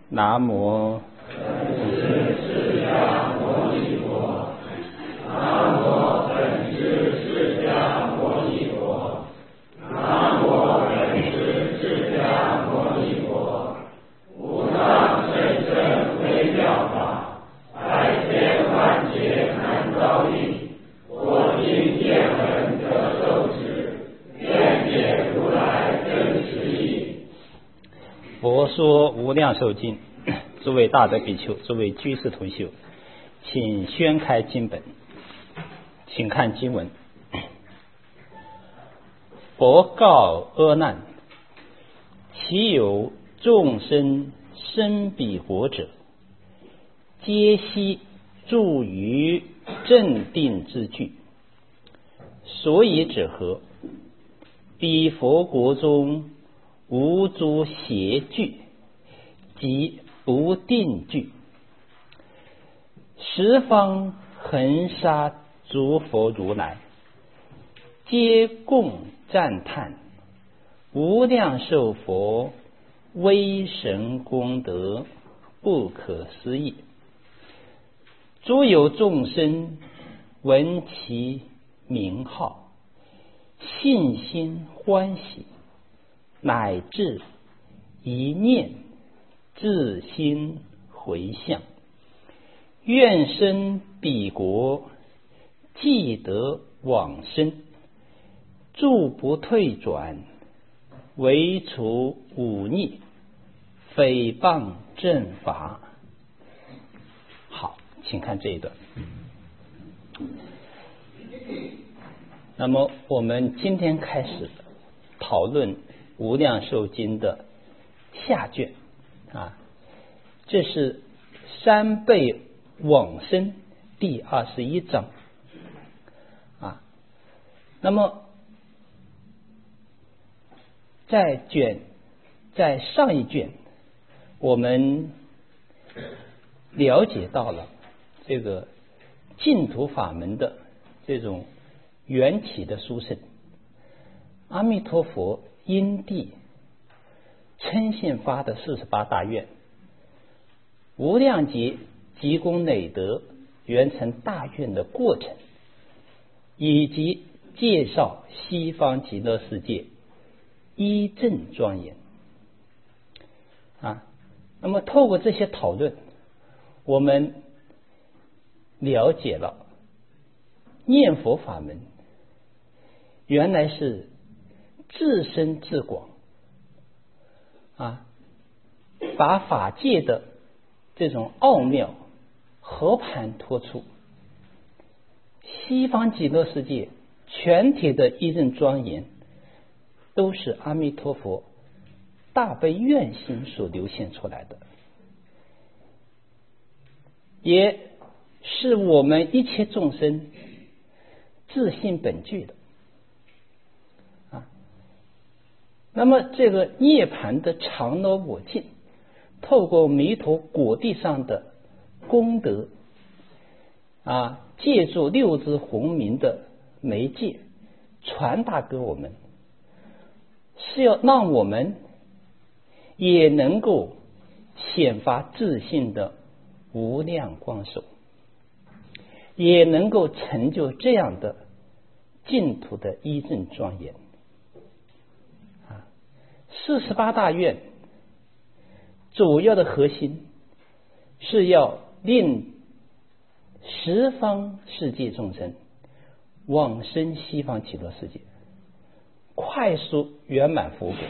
南无本师释迦牟尼佛，南无本师释迦牟尼佛，南无本师释迦牟尼佛。无上甚深微妙法，百千万劫难遭遇。我今见闻得受持，愿解如来真实义。 佛说无量寿经。诸位大德比丘，诸位居士同修，请宣开经本，请看经文。佛告阿难：其有众生生彼国者，皆悉住于正定之具。所以者何？彼佛国中无诸邪具，即不定具。十方恒沙诸佛如来，皆共赞叹无量寿佛威神功德不可思议。诸有众生闻其名号，信心欢喜，乃至一念自心回向，愿生彼国，即得往生，住不退转，唯除忤逆，诽谤正法。好，请看这一段。那么我们今天开始讨论无量寿经的下卷这是三倍往生第21章那么在上一卷我们了解到了这个净土法门的这种缘起的殊胜。阿弥陀佛因地称现发的48大愿，无量劫积功累德圆成大愿的过程，以及介绍西方极乐世界依正庄严那么透过这些讨论，我们了解了念佛法门原来是自深自广把法界的这种奥妙和盘托出，西方极乐世界全体的一任庄严都是阿弥陀佛大悲愿心所流现出来的，也是我们一切众生自性本具的那么这个涅槃的常乐我净，透过弥陀果地上的功德借助六支洪名的媒介传达给我们，是要让我们也能够显发自信的无量光寿，也能够成就这样的净土的依正庄严。48大愿主要的核心是要令十方世界众生往生西方极乐世界，快速圆满佛果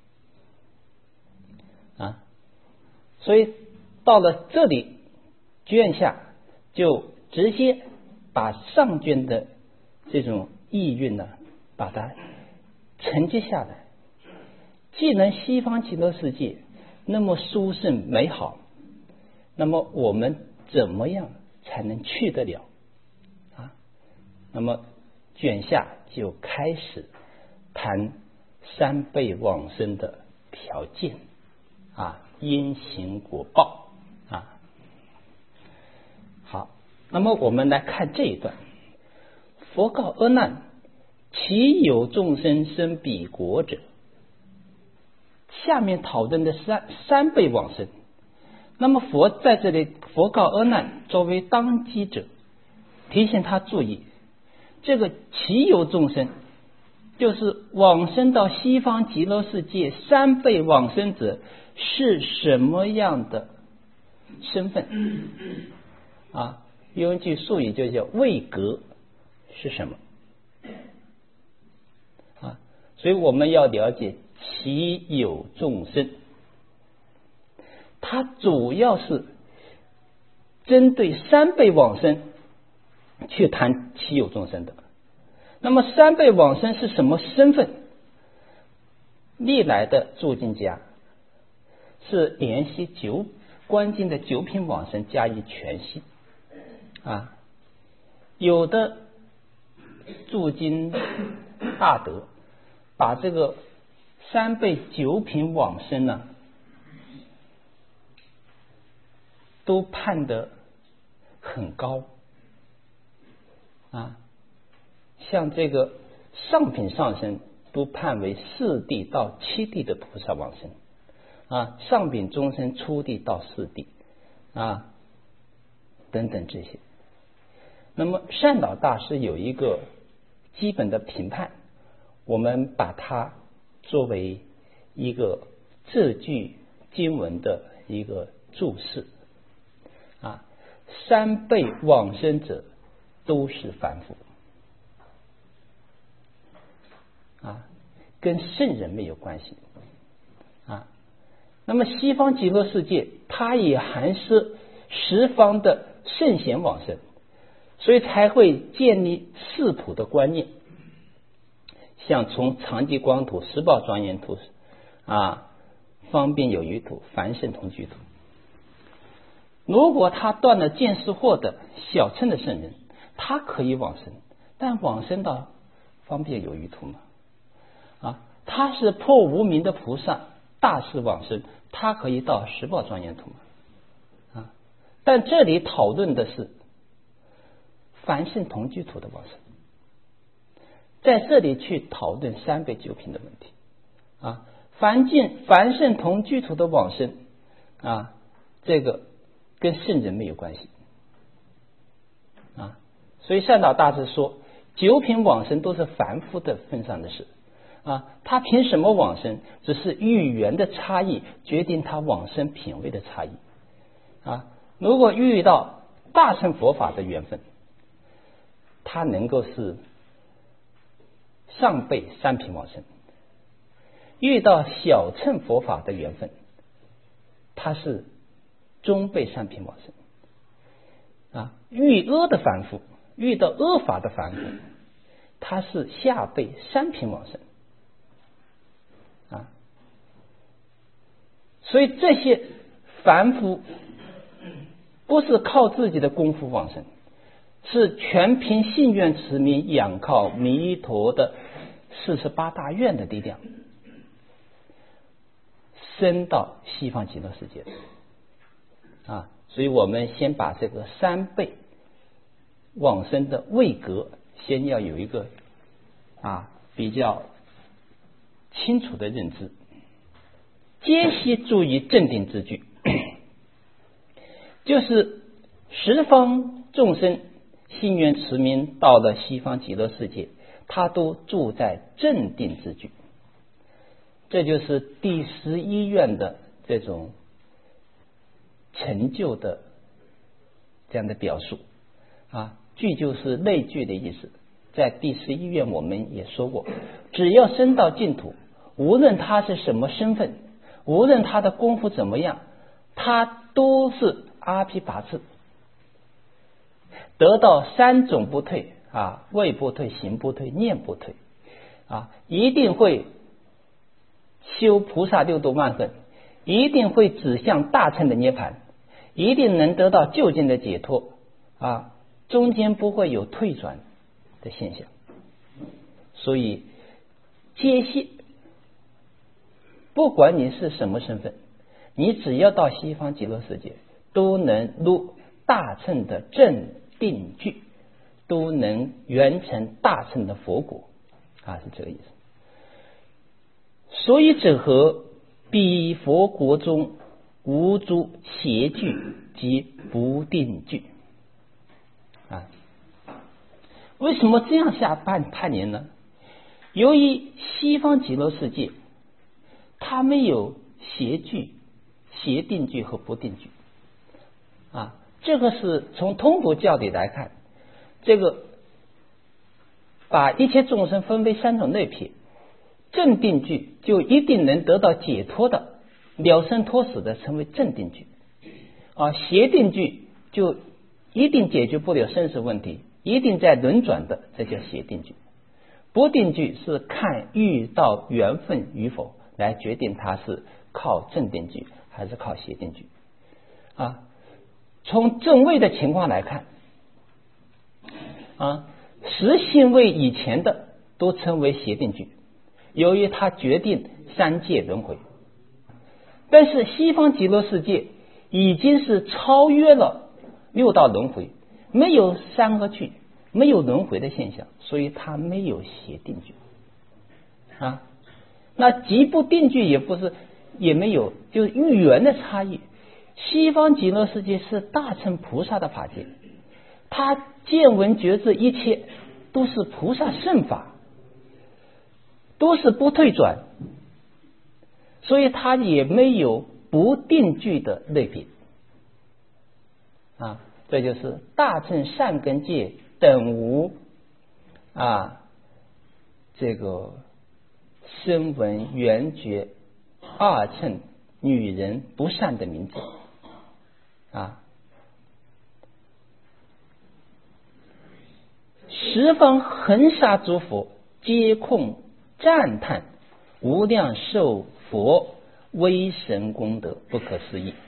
所以到了这里卷下就直接把上卷的这种意蕴把它承接下来。既然西方极乐世界那么殊胜美好，那么我们怎么样才能去得了那么卷下就开始谈三倍往生的条件因行果报好，那么我们来看这一段。佛告阿难：其有众生生彼国者，下面讨论的三倍往生那么佛在这里，佛告阿难作为当机者，提醒他注意，这个其有众生，就是往生到西方极乐世界3辈往生者是什么样的身份啊？用一句术语就叫位格是什么啊？所以我们要了解其有众生，它主要是针对3辈往生去谈其有众生的。那么3辈往生是什么身份？历来的注经家是联系观经的9品往生加以全析啊，有的注经大德把这个3辈9品往生呢，都判得很高啊，像这个上品上生都判为4地到7地的菩萨往生啊，上品中生初地到4地啊等等这些。那么善导大师有一个基本的评判，我们把它作为一个这句经文的一个注释啊，3辈往生者都是凡夫啊，跟圣人没有关系啊。那么西方极乐世界它也含摄10方的圣贤往生，所以才会建立4普的观念，像从常寂光土、十宝庄严土啊、方便有余土、凡圣同居土。如果他断了见识惑的小乘的圣人，他可以往生，但往生到方便有余土吗？啊，他是破无明的菩萨，大士往生，他可以到十宝庄严土吗？啊，但这里讨论的是凡圣同居土的往生，在这里去讨论3辈9品的问题啊，凡圣同居土的往生啊，这个跟圣人没有关系啊，所以善导大师说9品往生都是凡夫的份上的事啊，他凭什么往生？只是遇缘的差异决定他往生品位的差异啊。如果遇到大乘佛法的缘分，他能够是上辈3品往生；遇到小乘佛法的缘分，他是中辈3品往生啊。遇阿的凡夫，遇到阿法的凡夫，他是下辈3品往生啊。所以这些凡夫不是靠自己的功夫往生，是全凭信愿持名，仰靠弥陀的48大愿的力量，升到西方极乐世界啊。所以我们先把这个3辈往生的位格先要有一个比较清楚的认知。皆悉注意正定之句，就是10方众生信愿持名到了西方极乐世界，他都住在正定之句，这就是第11愿的这种成就的这样的表述啊。句就是类句的意思，在第11愿我们也说过，只要升到净土，无论他是什么身份，无论他的功夫怎么样，他都是阿毗跋致，得到3种不退啊，位不退、行不退、念不退啊，一定会修菩萨6度万恨，一定会指向大乘的涅槃，一定能得到究竟的解脱啊，中间不会有退转的现象。所以皆悉，不管你是什么身份，你只要到西方极乐世界，都能入大乘的正定句，都能圆成大乘的佛果啊，是这个意思。所以者何？彼佛国中无诸邪句及不定句。为什么这样下判言呢？由于西方极乐世界它没有邪句、邪定句和不定句这个是从通佛教理来看，这个把一切众生分为三种类别，正定句就一定能得到解脱的，了生脱死的称为正定句邪定句就一定解决不了生死问题，一定在轮转的，这叫邪定句。不定句是看遇到缘分与否来决定它是靠正定句还是靠邪定句从正位的情况来看实性位以前的都称为邪定句，由于它决定三界轮回。但是西方极乐世界已经是超越了六道轮回，没有三个句，没有轮回的现象，所以它没有邪定句那即不定句也不是，也没有，就是遇缘的差异。西方极乐世界是大乘菩萨的法界，他见闻觉知一切都是菩萨圣法，都是不退转，所以他也没有不定句的类别这就是大乘善根界等无这个声闻缘觉二乘女人不善的名字十方恒沙诸佛皆空赞叹无量寿佛威神功德不可思议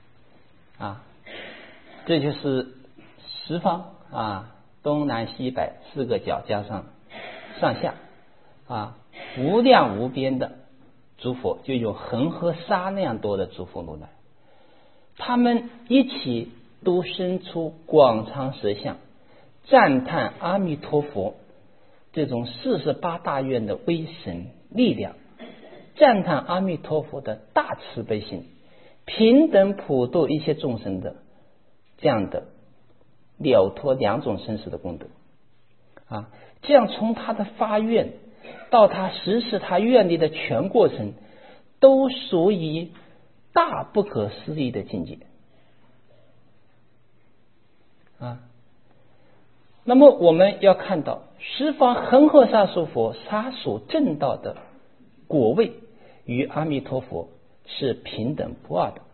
这就是十方东南西北四个角加上上下无量无边的诸佛，就有恒河沙那样多的诸佛如来，他们一起都生出广长舌相，赞叹阿弥陀佛这种48大愿的威神力量，赞叹阿弥陀佛的大慈悲心，平等普度一切众生的这样的了脱两种生死的功德这样从他的发愿到他实施他愿力的全过程，都属于大不可思议的境界那么我们要看到十方恒河沙数佛他所证到的果位与阿弥陀佛是平等不二的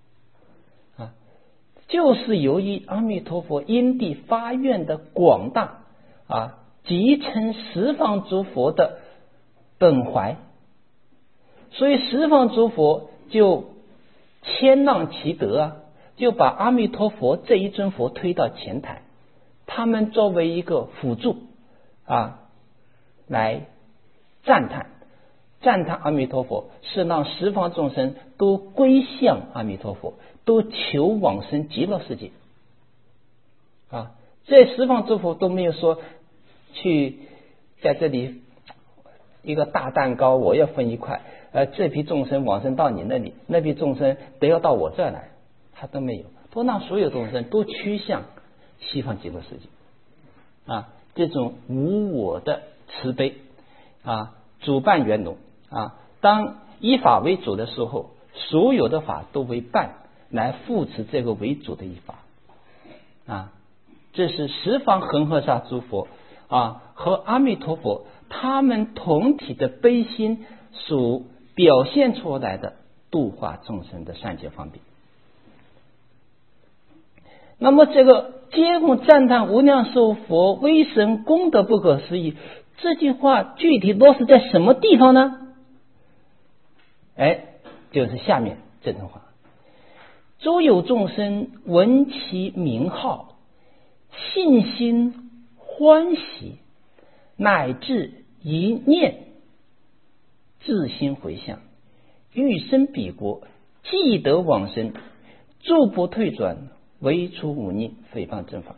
就是由于阿弥陀佛因地发愿的广大集成十方诸佛的本怀，所以十方诸佛就谦让其德就把阿弥陀佛这一尊佛推到前台，他们作为一个辅助来赞叹阿弥陀佛，是让十方众生都归向阿弥陀佛，都求往生极乐世界这十方诸佛都没有说去在这里一个大蛋糕我要分一块这批众生往生到你那里，那批众生都要到我这儿来，他都没有，都让所有众生都趋向西方极乐世界这种无我的慈悲主办圆融当依法为主的时候，所有的法都为伴来扶持这个为主的一法这是十方恒河沙诸佛和阿弥陀佛他们同体的悲心所表现出来的度化众生的善解方便。那么这个皆空赞叹无量寿佛威神功德不可思议，这句话具体落实在什么地方呢？就是下面这段话：诸有众生闻其名号，信心欢喜，乃至一念自心回向，欲生彼国，既得往生，诸不退转，唯除忤逆，诽谤正法。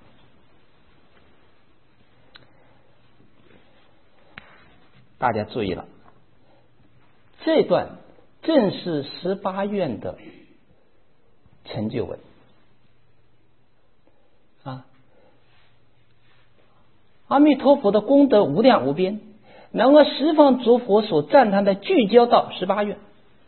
大家注意了，这段正是18愿的成就文啊。阿弥陀佛的功德无量无边，能够十方诸佛所赞叹的聚焦到18愿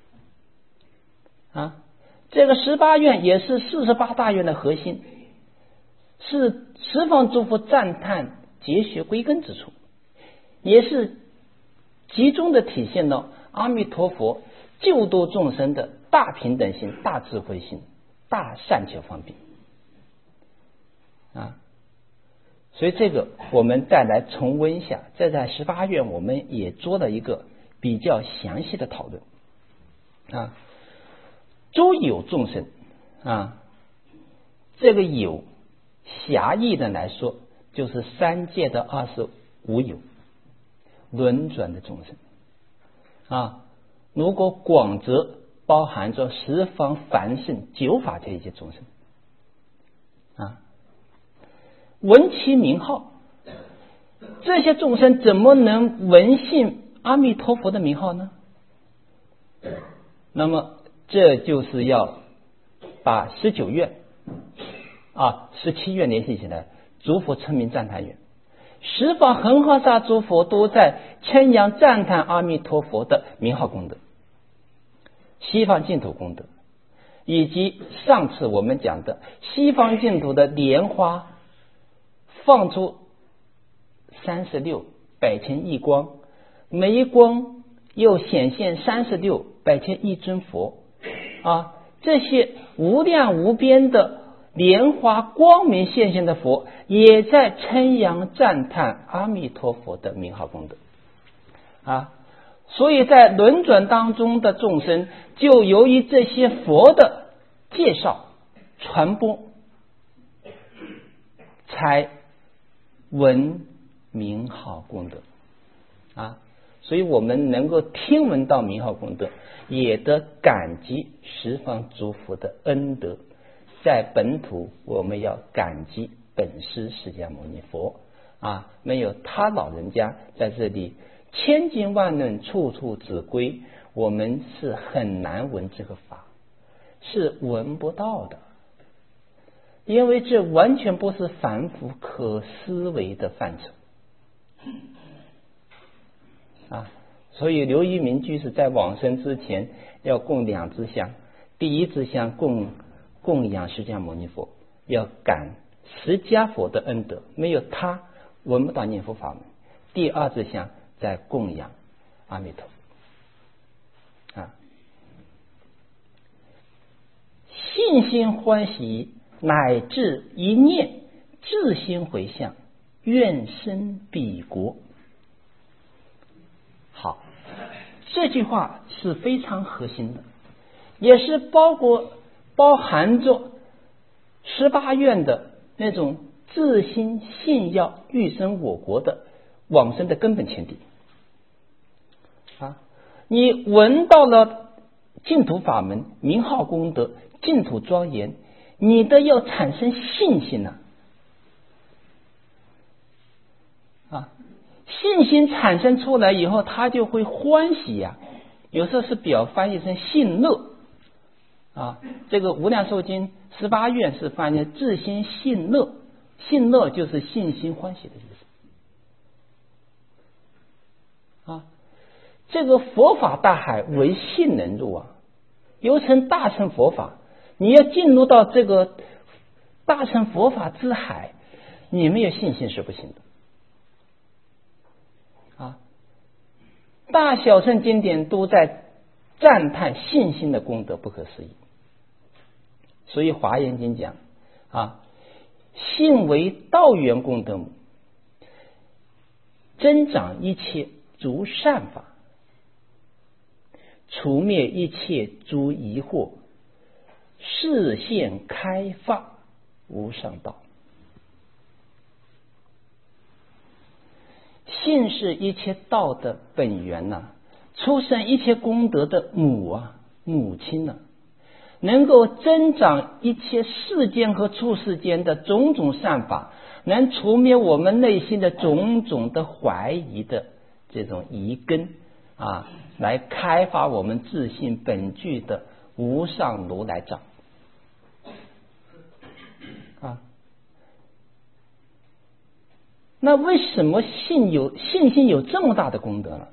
啊。这个18愿也是48大愿的核心，是十方诸佛赞叹结学归根之处，也是集中的体现了阿弥陀佛救度众生的大平等心、大智慧心、大善巧方便啊。所以这个我们再来重温一下，在18愿我们也做了一个比较详细的讨论啊。诸有众生啊，这个有狭义的来说就是三界的25有轮转的众生啊。如果广则包含着十方凡圣九法这一些众生啊。闻其名号，这些众生怎么能闻信阿弥陀佛的名号呢？那么这就是要把19愿17愿联系起来，诸佛称名赞叹愿，十方恒河沙诸佛都在称扬赞叹阿弥陀佛的名号功德，西方净土功德，以及上次我们讲的西方净土的莲花放出36百千亿光，每一光又显现36百千亿尊佛啊，这些无量无边的莲花光明现现的佛，也在称扬赞叹阿弥陀佛的名号功德啊。所以在轮转当中的众生，就由于这些佛的介绍传播，才闻名号功德啊。所以我们能够听闻到名号功德，也得感激十方诸佛的恩德。在本土我们要感激本师释迦牟尼佛啊，没有他老人家在这里千经万论处处指归，我们是很难闻这个法，是闻不到的，因为这完全不是凡夫可思维的范畴啊。所以刘一明居士在往生之前要供2支香，第一支香供养释迦牟尼佛，要感释迦佛的恩德，没有他闻不到念佛法门。第二支香在供养阿弥陀佛啊。信心欢喜，乃至一念至心回向，愿生彼国。好，这句话是非常核心的，也是包含着18愿的那种自心信要欲生我国的往生的根本前提啊。你闻到了净土法门、名号功德、净土庄严，你的要产生信心啊，信心产生出来以后，他就会欢喜呀。有时候是表翻译成信乐啊，这个无量寿经18愿是翻译自心信乐，信乐就是信心欢喜的意思啊。这个佛法大海唯信能入啊，由成大乘佛法，你要进入到这个大乘佛法之海，你没有信心是不行的啊。大小乘经典都在赞叹信心的功德不可思议。所以华严经讲啊，信为道源功德母，增长一切诸善法，除灭一切诸疑惑，示现开发无上道。信是一切道的本源出生一切功德的母亲能够增长一切世间和处世间的种种善法，能除灭我们内心的种种的怀疑的这种疑根啊，来开发我们自信本具的无上如来藏那为什么信心有这么大的功德呢？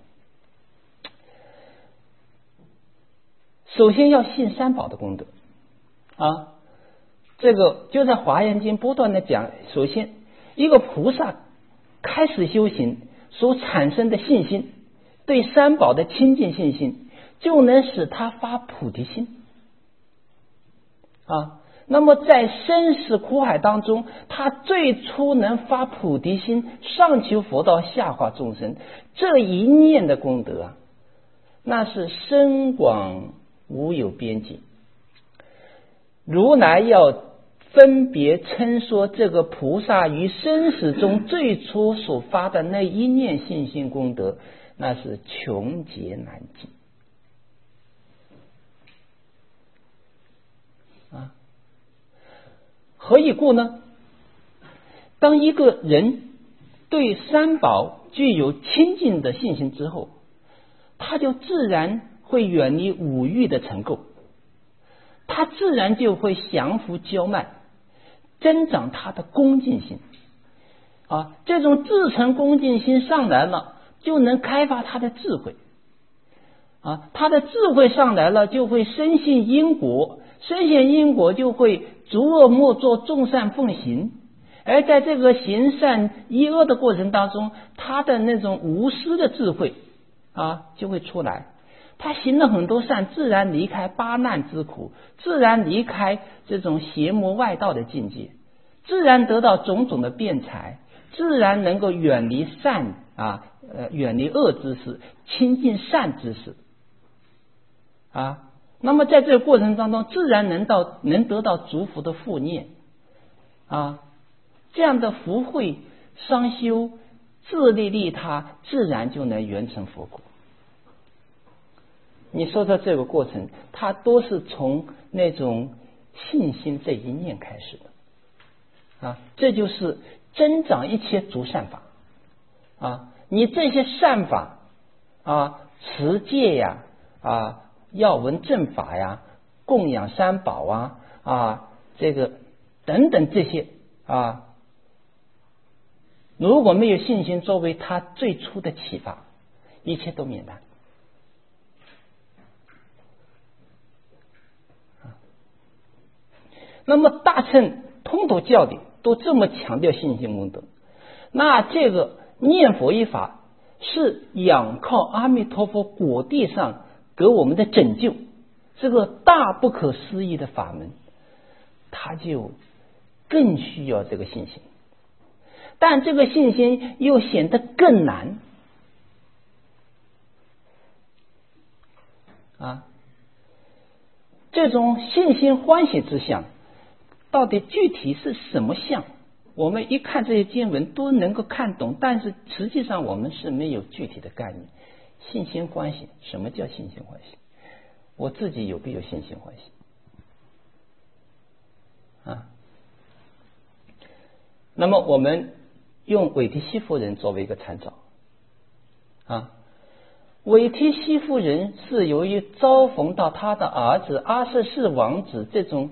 首先要信三宝的功德啊，这个就在华严经不断的讲。首先，一个菩萨开始修行所产生的信心，对三宝的亲近信心，就能使他发菩提心啊。那么在生死苦海当中，他最初能发菩提心，上求佛道，下化众生，这一念的功德啊，那是深广无有边际。如来要分别称说这个菩萨于生死中最初所发的那一念信心功德，那是穷劫难计啊。何以故呢？当一个人对三宝具有亲近的信心之后，他就自然会远离五欲的尘垢，他自然就会降伏骄慢，增长他的恭敬心啊。这种自诚恭敬心上来了，就能开发他的智慧啊。他的智慧上来了，就会深信因果，深信因果就会诸恶莫作，众善奉行。而在这个行善依恶的过程当中，他的那种无私的智慧啊就会出来。他行了很多善，自然离开八难之苦，自然离开这种邪魔外道的境界，自然得到种种的辩才，自然能够远离远离恶之事，亲近善之事啊。那么在这个过程当中，自然能得到诸福的护念啊。这样的福慧商修自利利他，自然就能圆成佛果。你说的这个过程，它都是从那种信心这一念开始的啊。这就是增长一切诸善法啊。你这些善法啊，持戒呀要闻正法呀，供养三宝这个等等这些啊，如果没有信心作为他最初的启发，一切都免难。那么大乘通途教理都这么强调信心功德，那这个念佛一法是仰靠阿弥陀佛果地上给我们的拯救，这个大不可思议的法门，他就更需要这个信心。但这个信心又显得更难啊！这种信心欢喜之相，到底具体是什么相？我们一看这些经文都能够看懂，但是实际上我们是没有具体的概念。信心欢喜，什么叫信心欢喜？我自己有没有信心欢喜啊？那么我们用韦提希夫人作为一个参照啊。韦提希夫人是由于遭逢到他的儿子阿阇世王子这种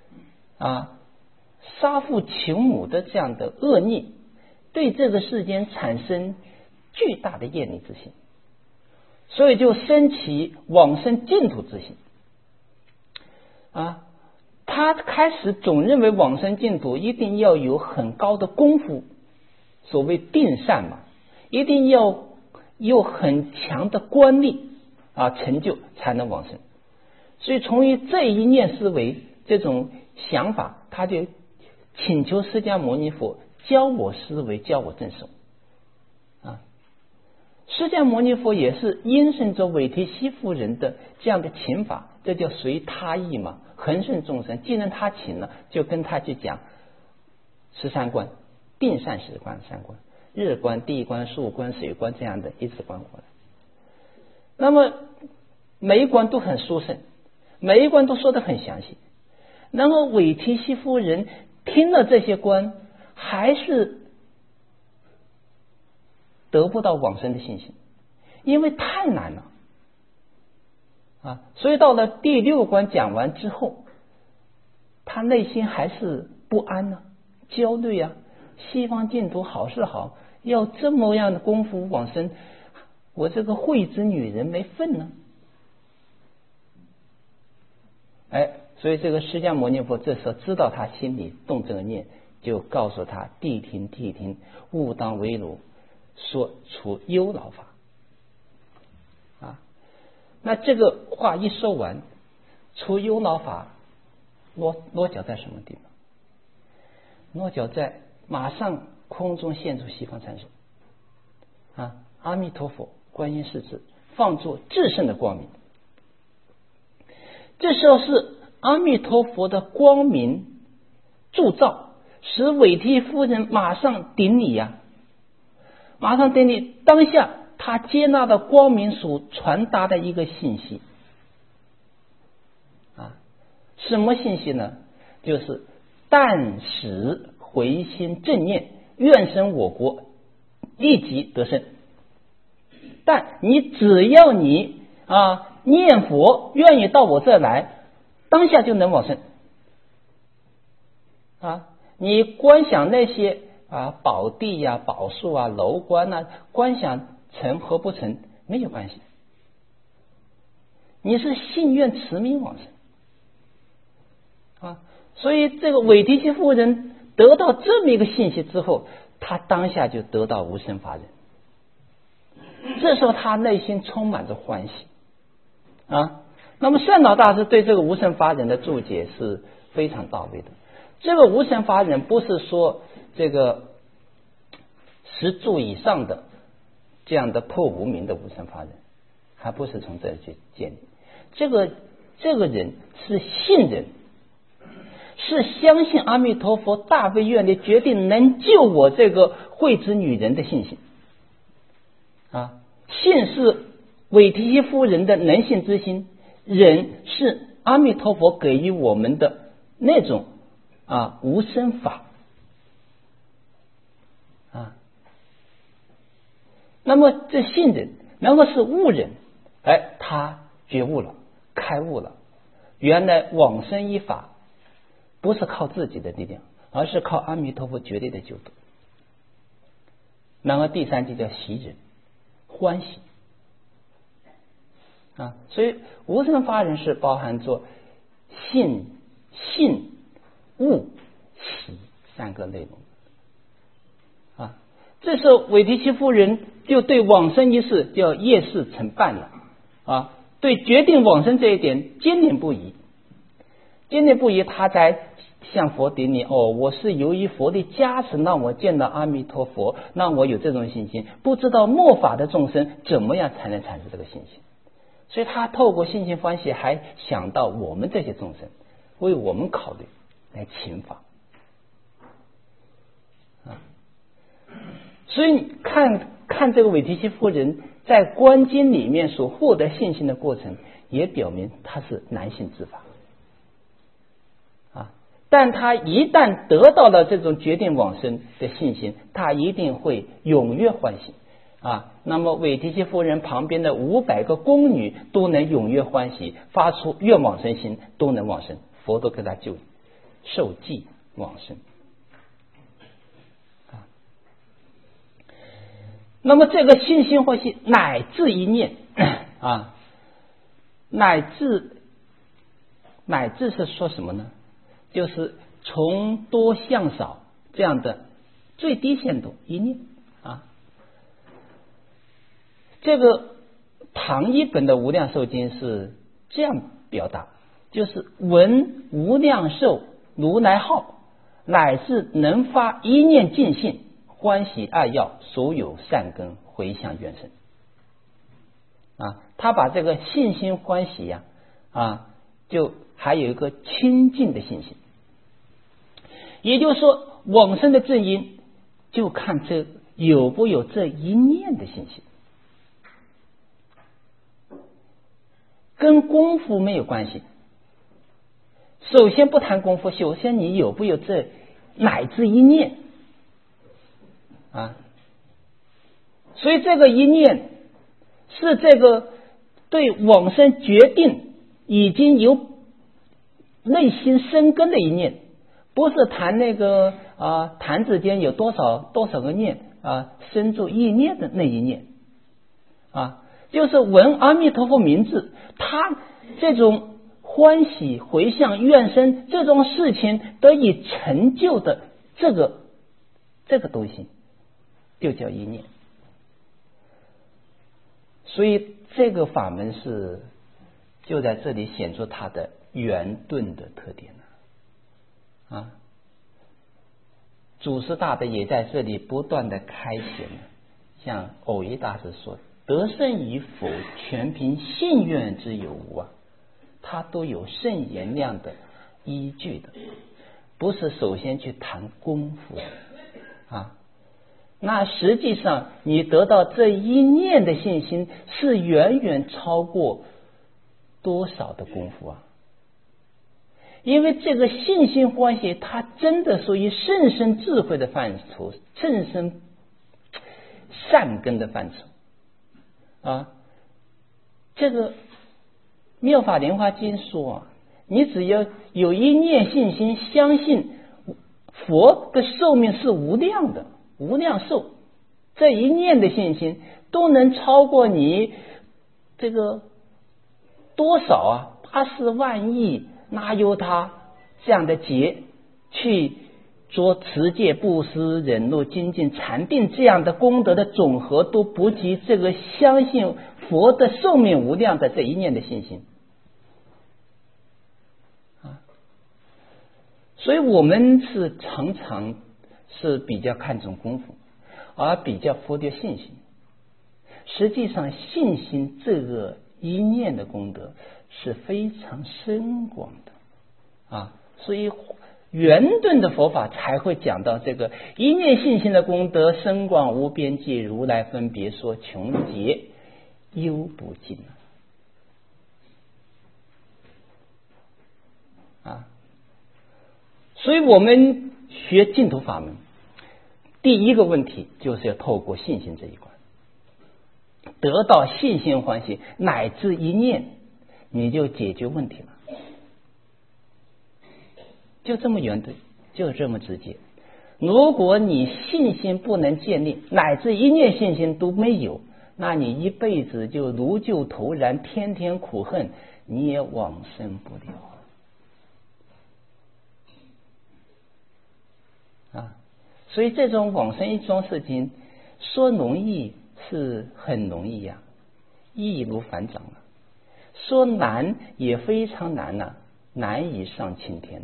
杀父求母的这样的恶逆，对这个世间产生巨大的厌离之心，所以就升起往生净土之心啊。他开始总认为往生净土一定要有很高的功夫，所谓定善嘛，一定要有很强的观力成就才能往生。所以从于这一念思维这种想法，他就请求释迦牟尼佛教我思维，教我正受释迦牟尼佛也是因顺着韦提希夫人的这样的请法，这叫随他意嘛，恒顺众生。既然他请了，就跟他去讲13观，定善时观3观，日观、地观、树观、水观，这样的一直观过来。那么每一观都很殊胜，每一观都说得很详细。然后韦提希夫人听了这些观，还是得不到往生的信心，因为太难了所以到了第6关讲完之后，他内心还是不安焦虑西方净土好是好，要这么样的功夫往生，我这个慧之女人没份呢。所以这个释迦牟尼佛这时候知道他心里动这个念，就告诉他谛听谛听，勿当为奴，说出忧恼法。那这个话一说完，出忧恼法落脚在什么地方？落脚在马上空中现出西方三手阿弥陀佛、观音世智，放作至圣的光明。这时候是阿弥陀佛的光明铸造，使韦提夫人马上顶礼马上顶礼。当下他接纳的光明所传达的一个信息什么信息呢？就是但使回心正念，愿生我国，立即得生。但你只要你念佛，愿意到我这来，当下就能往生你观想那些宝地宝树楼观观想成和不成没有关系，你是信愿持名往生所以这个韦提希夫人得到这么一个信息之后，他当下就得到无生法忍。这时候他内心充满着欢喜那么善导大师对这个无生法忍的注解是非常到位的。这个无生法忍不是说这个10住以上的这样的破无明的无生法忍，还不是从这里去建立。这个人是信人，是相信阿弥陀佛大悲愿力决定能救我这个慧之女人的信心信是韦提希夫人的能信之心，忍是阿弥陀佛给予我们的那种无生法那么这信忍，然后是悟忍，他觉悟了，开悟了，原来往生一法不是靠自己的力量，而是靠阿弥陀佛绝对的救度。然后第三句叫喜忍，欢喜所以无生法忍是包含着信、悟、喜3个内容这时候韦提希夫人就对往生一事叫业事成办了对决定往生这一点坚定不移，他才向佛顶礼我是由于佛的加持让我见到阿弥陀佛，让我有这种信心，不知道末法的众生怎么样才能产生这个信心。所以他透过信心欢喜还想到我们这些众生，为我们考虑来请法所以你看这个韦提希夫人在观经里面所获得信心的过程，也表明他是难信之法但他一旦得到了这种决定往生的信心，他一定会踊跃欢喜那么韦提希夫人旁边的500个宫女都能踊跃欢喜，发出愿往生心，都能往生，佛都给他受记往生那么这个信心欢喜乃至一念乃至是说什么呢？就是从多向少这样的最低限度一念这个唐一本的无量寿经是这样表达，就是闻无量寿如来号，乃是能发一念尽性，欢喜爱要，所有善根回向愿生他把这个信心欢喜就还有一个清净的信心，也就是说往生的正因就看这有不有这一念的信心，跟功夫没有关系。首先不谈功夫，首先你有不有这乃至一念所以这个一念是这个对往生决定已经有内心生根的一念，不是谈那个弹指间有多少个念生住意念的那一念就是闻阿弥陀佛名字，他这种欢喜回向愿生这种事情得以成就的这个东西就叫意念。所以这个法门就在这里显出它的圆顿的特点祖师大德也在这里不断的开显像藕益大师说，得胜于否全凭信愿之有无它都有圣言量的依据的，不是首先去谈功夫那实际上你得到这一念的信心是远远超过多少的功夫因为这个信心欢喜它真的属于甚深智慧的范畴，甚深善根的范畴这个妙法莲华经说你只要有一念信心，相信佛的寿命是无量的，无量寿，这一念的信心都能超过你这个多少80万亿哪有他这样的劫去做持戒布施忍辱精进禅定这样的功德的总和都不及这个相信佛的寿命无量的这一念的信心所以我们是常常是比较看重功夫而比较忽略信心。实际上信心这个一念的功德是非常深广的所以圆顿的佛法才会讲到这个一念信心的功德深广无边际，如来分别说穷劫忧不尽所以我们学净土法门第一个问题就是要透过信心这一关，得到信心欢喜乃至一念，你就解决问题了，就这么圆的，就这么直接。如果你信心不能建立，乃至一念信心都没有，那你一辈子就如旧投燃，天天苦恨，你也往生不了所以这种往生一桩事情说容易是很容易易如反掌说难也非常难难以上青天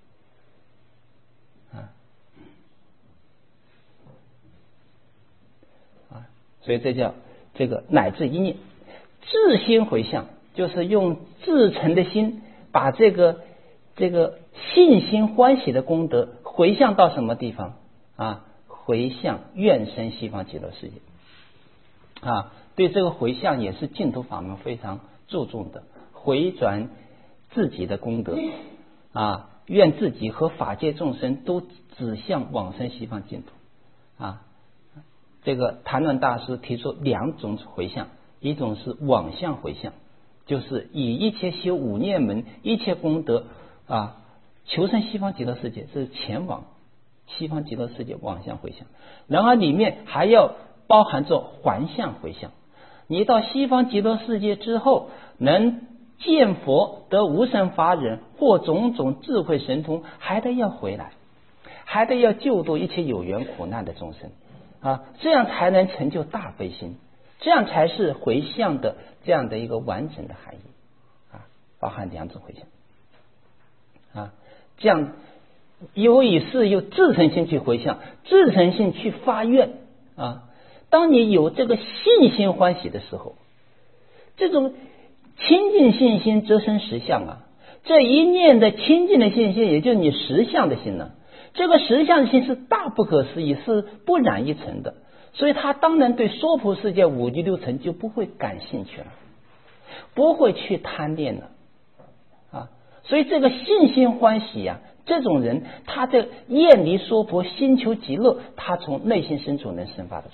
所以这叫这个乃至一念自心回向，就是用至诚的心把这个信心欢喜的功德回向到什么地方回向愿生西方极乐世界对这个回向也是净土法门非常注重的，回转自己的功德愿自己和法界众生都指向往生西方净土这个谭鸾大师提出两种回向，一种是往向回向，就是以一切修五念门一切功德求生西方极乐世界，这是前往西方极乐世界往向回向，然后里面还要包含着还向回向，你到西方极乐世界之后能见佛得无生法忍或种种智慧神通，还得要回来，还得要救度一切有缘苦难的众生这样才能成就大悲心，这样才是回向的这样的一个完整的含义包含两种回向这样有以是有至诚心去回向，至诚心去发愿当你有这个信心欢喜的时候，这种清净信心则生实相这一念的清净的信心也就是你实相的心这个实相的心是大不可思议，是不染一尘的，所以他当然对娑婆世界五极六尘就不会感兴趣了，不会去贪恋了所以这个信心欢喜这种人他在厌离娑婆心求极乐，他从内心深处能生发得出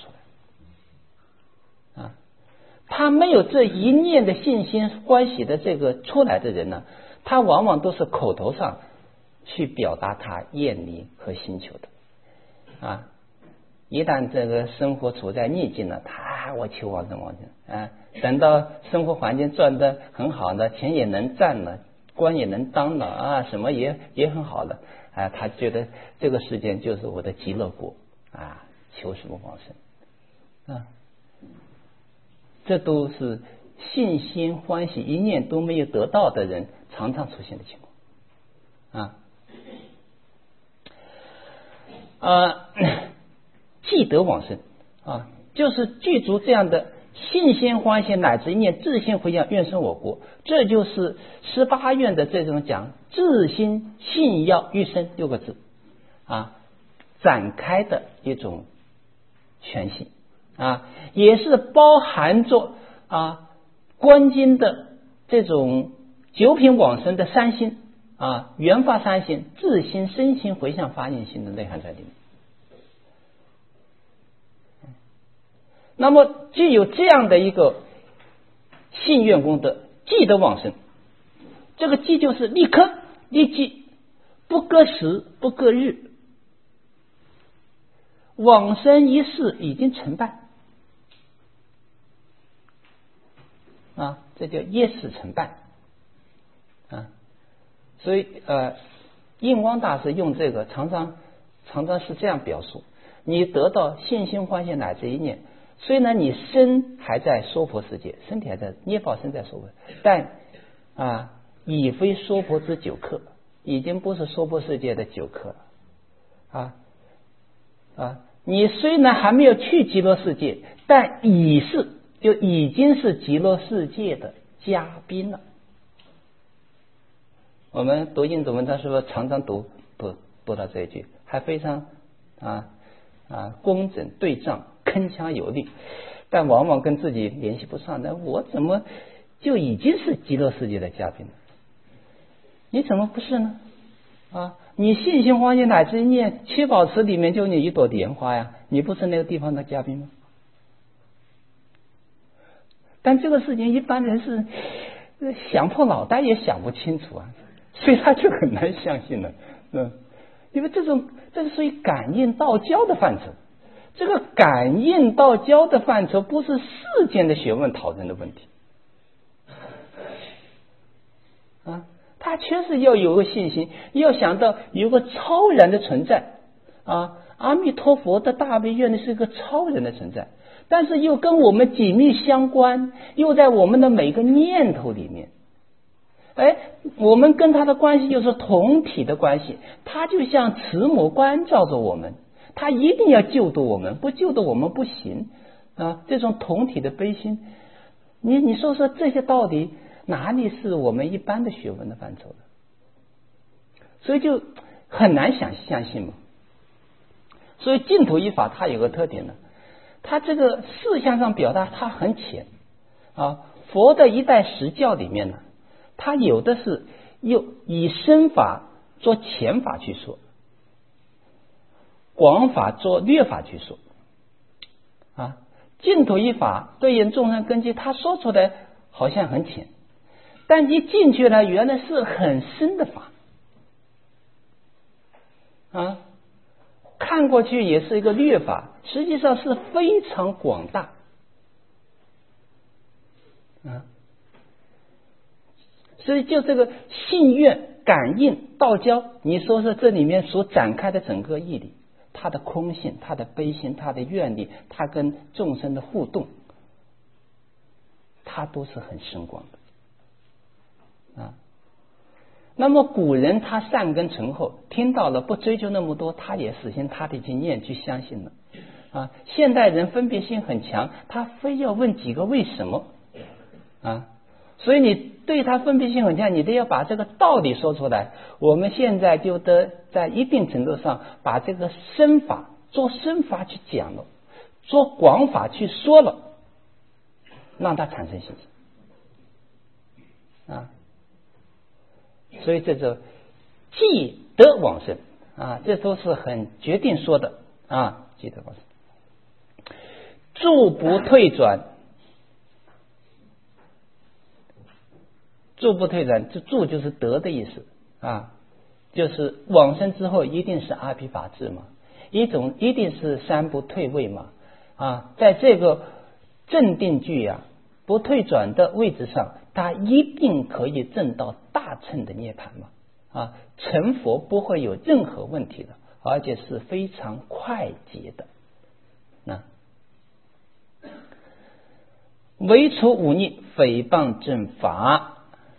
来他没有这一念的信心欢喜的这个出来的人他往往都是口头上去表达他厌离和心求的啊，一旦这个生活处在逆境了，我求往生啊，等到生活环境转得很好了，钱也能赚了，官也能当了啊，什么也很好了啊，他觉得这个世界就是我的极乐国啊，求什么往生啊？这都是信心欢喜一念都没有得到的人常常出现的情况啊。既得往生啊，就是具足这样的信心欢喜乃至一念自信回向愿生我国，这就是18愿的这种讲自心信要欲生6个字啊展开的一种全信啊，也是包含着观经的这种9品往生的3心啊，缘发3心、自心、身心、回向、发愿心的内涵在里面。那么具有这样的一个信愿功德，即得往生。这个即就是立刻立即，不隔时不隔日，往生一事已经成办啊，这叫业事成办啊。所以印光大师用这个常常是这样表述：你得到信心欢喜乃至一念，虽然你身还在娑婆世界，身体还在捏报身在娑婆，但已非娑婆之久客，已经不是娑婆世界的久客了你虽然还没有去极乐世界，但已经是极乐世界的嘉宾了。我们读印度文章是不是常常读到这一句，还非常工整对仗，铿锵有力，但往往跟自己联系不上。那我怎么就已经是极乐世界的嘉宾了？你怎么不是呢？你信心欢喜乃至一念，七宝池里面就你一朵莲花呀，你不是那个地方的嘉宾吗？但这个事情一般人是想破脑袋也想不清楚所以他就很难相信了。因为这是属于感应道交的范畴，这个感应道交的范畴不是世间的学问讨论的问题他确实要有个信心，要想到有个超然的存在阿弥陀佛的大悲愿是一个超人的存在，但是又跟我们紧密相关，又在我们的每个念头里面。我们跟他的关系又是同体的关系，他就像慈母关照着我们，他一定要救度我们，不救度我们不行这种同体的悲心，你说这些道理哪里是我们一般的学问的范畴的？所以就很难相信嘛。所以净土一法它有个特点呢，它这个事项上表达它很浅佛的一代实教里面呢，它有的是又以深法做浅法去说，广法做略法去说净土一法对应众生根基，他说出来好像很浅，但一进去了原来是很深的法看过去也是一个略法，实际上是非常广大所以就这个信愿感应道交，你说是这里面所展开的整个义理，它的空性，它的悲心，它的愿力，它跟众生的互动，它都是很深广的那么古人他善根醇厚，听到了不追究那么多，他也实行他的经验去相信了现代人分别心很强，他非要问几个为什么所以你对他分别心很强，你都要把这个道理说出来。我们现在就得在一定程度上把这个深法做深法去讲了，做广法去说了，让他产生信心所以这就既得往生这都是很决定说的既得往生，住不退转。住不退转，这住就是得的意思就是往生之后一定是阿毗法智嘛， 一种一定是三不退位嘛，在这个正定句不退转的位置上，他一定可以证到大乘的涅槃嘛，成佛不会有任何问题的，而且是非常快捷的。唯除忤逆诽谤正法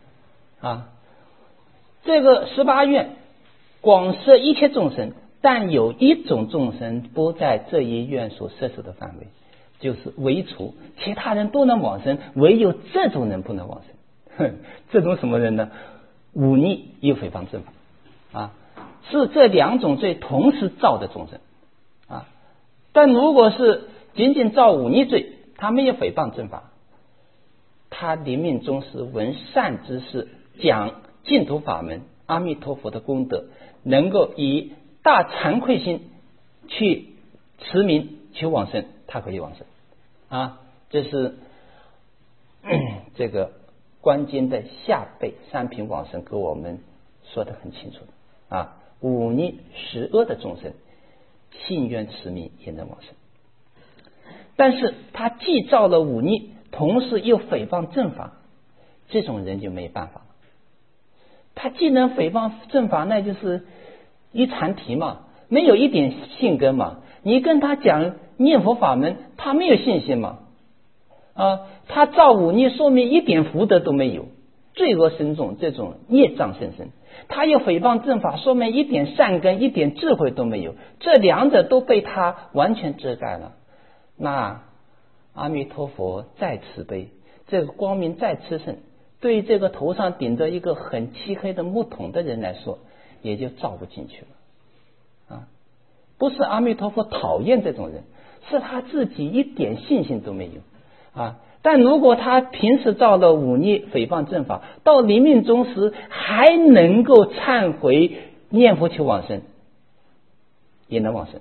这个18愿广摄一切众生，但有一种众生不在这一愿所摄受的范围，就是唯除，其他人都能往生，唯有这种人不能往生。这种什么人呢？忤逆又诽谤正法是这两种罪同时造的众生但如果是仅仅造忤逆罪，他没有诽谤正法，他临命终时闻善知识讲净土法门，阿弥陀佛的功德，能够以大惭愧心去持名求往生，他可以往生这是这个观经的下辈三品往生给我们说得很清楚忤逆十恶的众生信愿持名也能往生，但是他既造了忤逆，同时又诽谤正法，这种人就没办法了。他既能诽谤正法，那就是一禅题嘛，没有一点信根嘛。你跟他讲念佛法门，他没有信心嘛他造忤逆，说明一点福德都没有，罪恶深重，这种孽障深深。他又诽谤正法，说明一点善根一点智慧都没有，这两者都被他完全遮盖了。那阿弥陀佛再慈悲，这个光明再炽盛，对于这个头上顶着一个很漆黑的木桶的人来说，也就照不进去了不是阿弥陀佛讨厌这种人，是他自己一点信心都没有但如果他平时造了忤逆诽谤正法，到临命终时还能够忏悔念佛求往生，也能往生。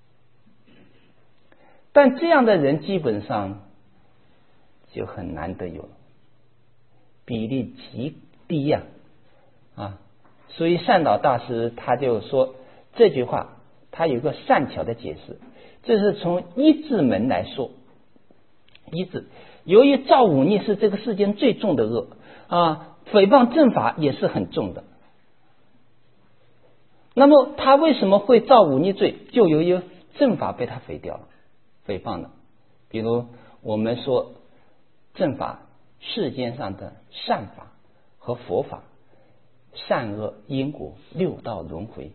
但这样的人基本上就很难得有了，比例极低所以善导大师他就说这句话，他有一个善巧的解释，这是从一字门来说。一字，由于造忤逆是这个世间最重的恶诽谤正法也是很重的，那么他为什么会造忤逆罪？就由于正法被他毁掉了，诽谤了。比如我们说正法，世间上的善法和佛法，善恶因果六道轮回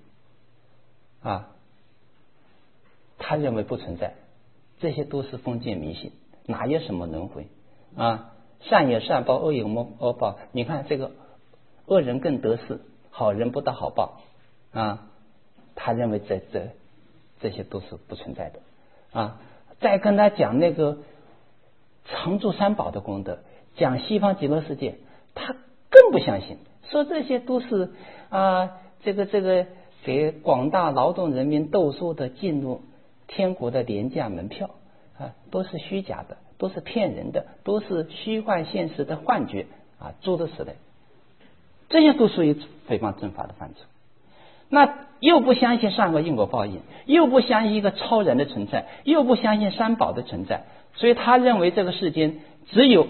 他认为不存在，这些都是封建迷信，哪有什么轮回善有善报，恶有恶报。你看这个恶人更得势，好人不得好报他认为这些都是不存在的再跟他讲那个常住三宝的功德，讲西方极乐世界，他更不相信，说这些都是这个给广大劳动人民斗数的进入天国的廉价门票都是虚假的，都是骗人的，都是虚幻现实的幻觉诸如此类，这些都属于诽谤正法的范畴。那又不相信善恶因果报应，又不相信一个超人的存在，又不相信三宝的存在，所以他认为这个世间只有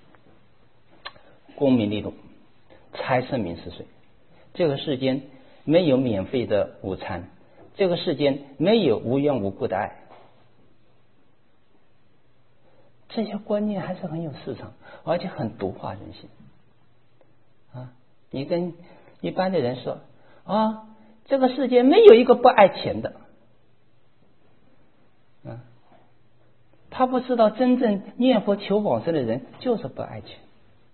功名利禄财色名食睡，这个世间没有免费的午餐，这个世间没有无缘无故的爱。这些观念还是很有市场，而且很毒化人心你跟一般的人说这个世界没有一个不爱钱的他不知道真正念佛求往生的人就是不爱钱，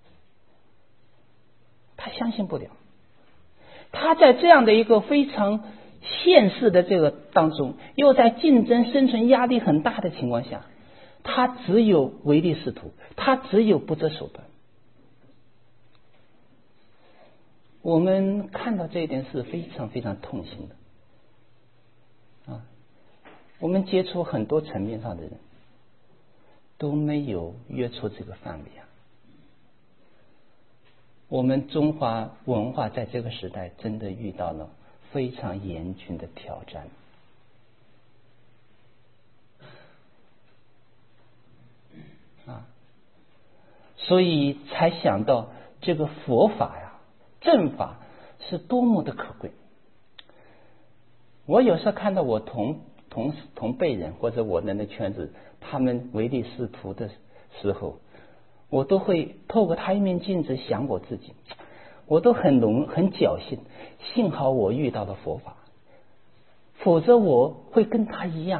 他相信不了。他在这样的一个非常现实的这个当中，又在竞争生存压力很大的情况下，他只有唯利是图，他只有不择手段。我们看到这一点是非常非常痛心的我们接触很多层面上的人都没有约出这个范围我们中华文化在这个时代真的遇到了非常严峻的挑战所以才想到这个佛法呀，正法是多么的可贵。我有时候看到我同辈人或者我的那圈子，他们唯利是图的时候，我都会透过他一面镜子想我自己，我都很侥幸，幸好我遇到了佛法，否则我会跟他一样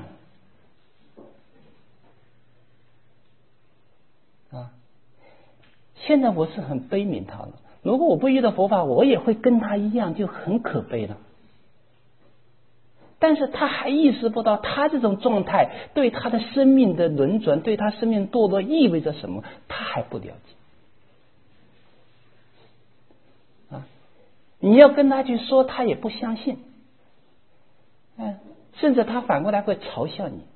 现在我是很悲悯他了，如果我不遇到佛法，我也会跟他一样，就很可悲了。但是他还意识不到他这种状态对他的生命的轮转，对他生命堕落意味着什么，他还不了解你要跟他去说，他也不相信甚至他反过来会嘲笑你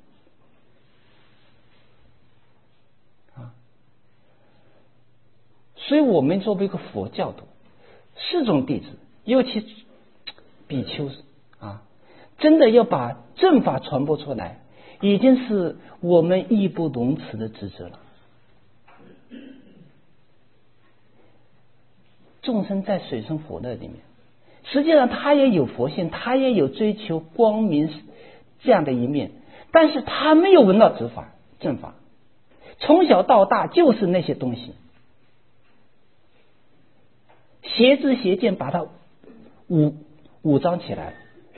所以我们作为一个佛教徒，四众弟子，尤其比丘真的要把正法传播出来，已经是我们义不容辞的职责了。众生在水深火热里面，实际上他也有佛性，他也有追求光明这样的一面，但是他没有闻到正法，从小到大就是那些东西，邪知邪见把它武装起来了。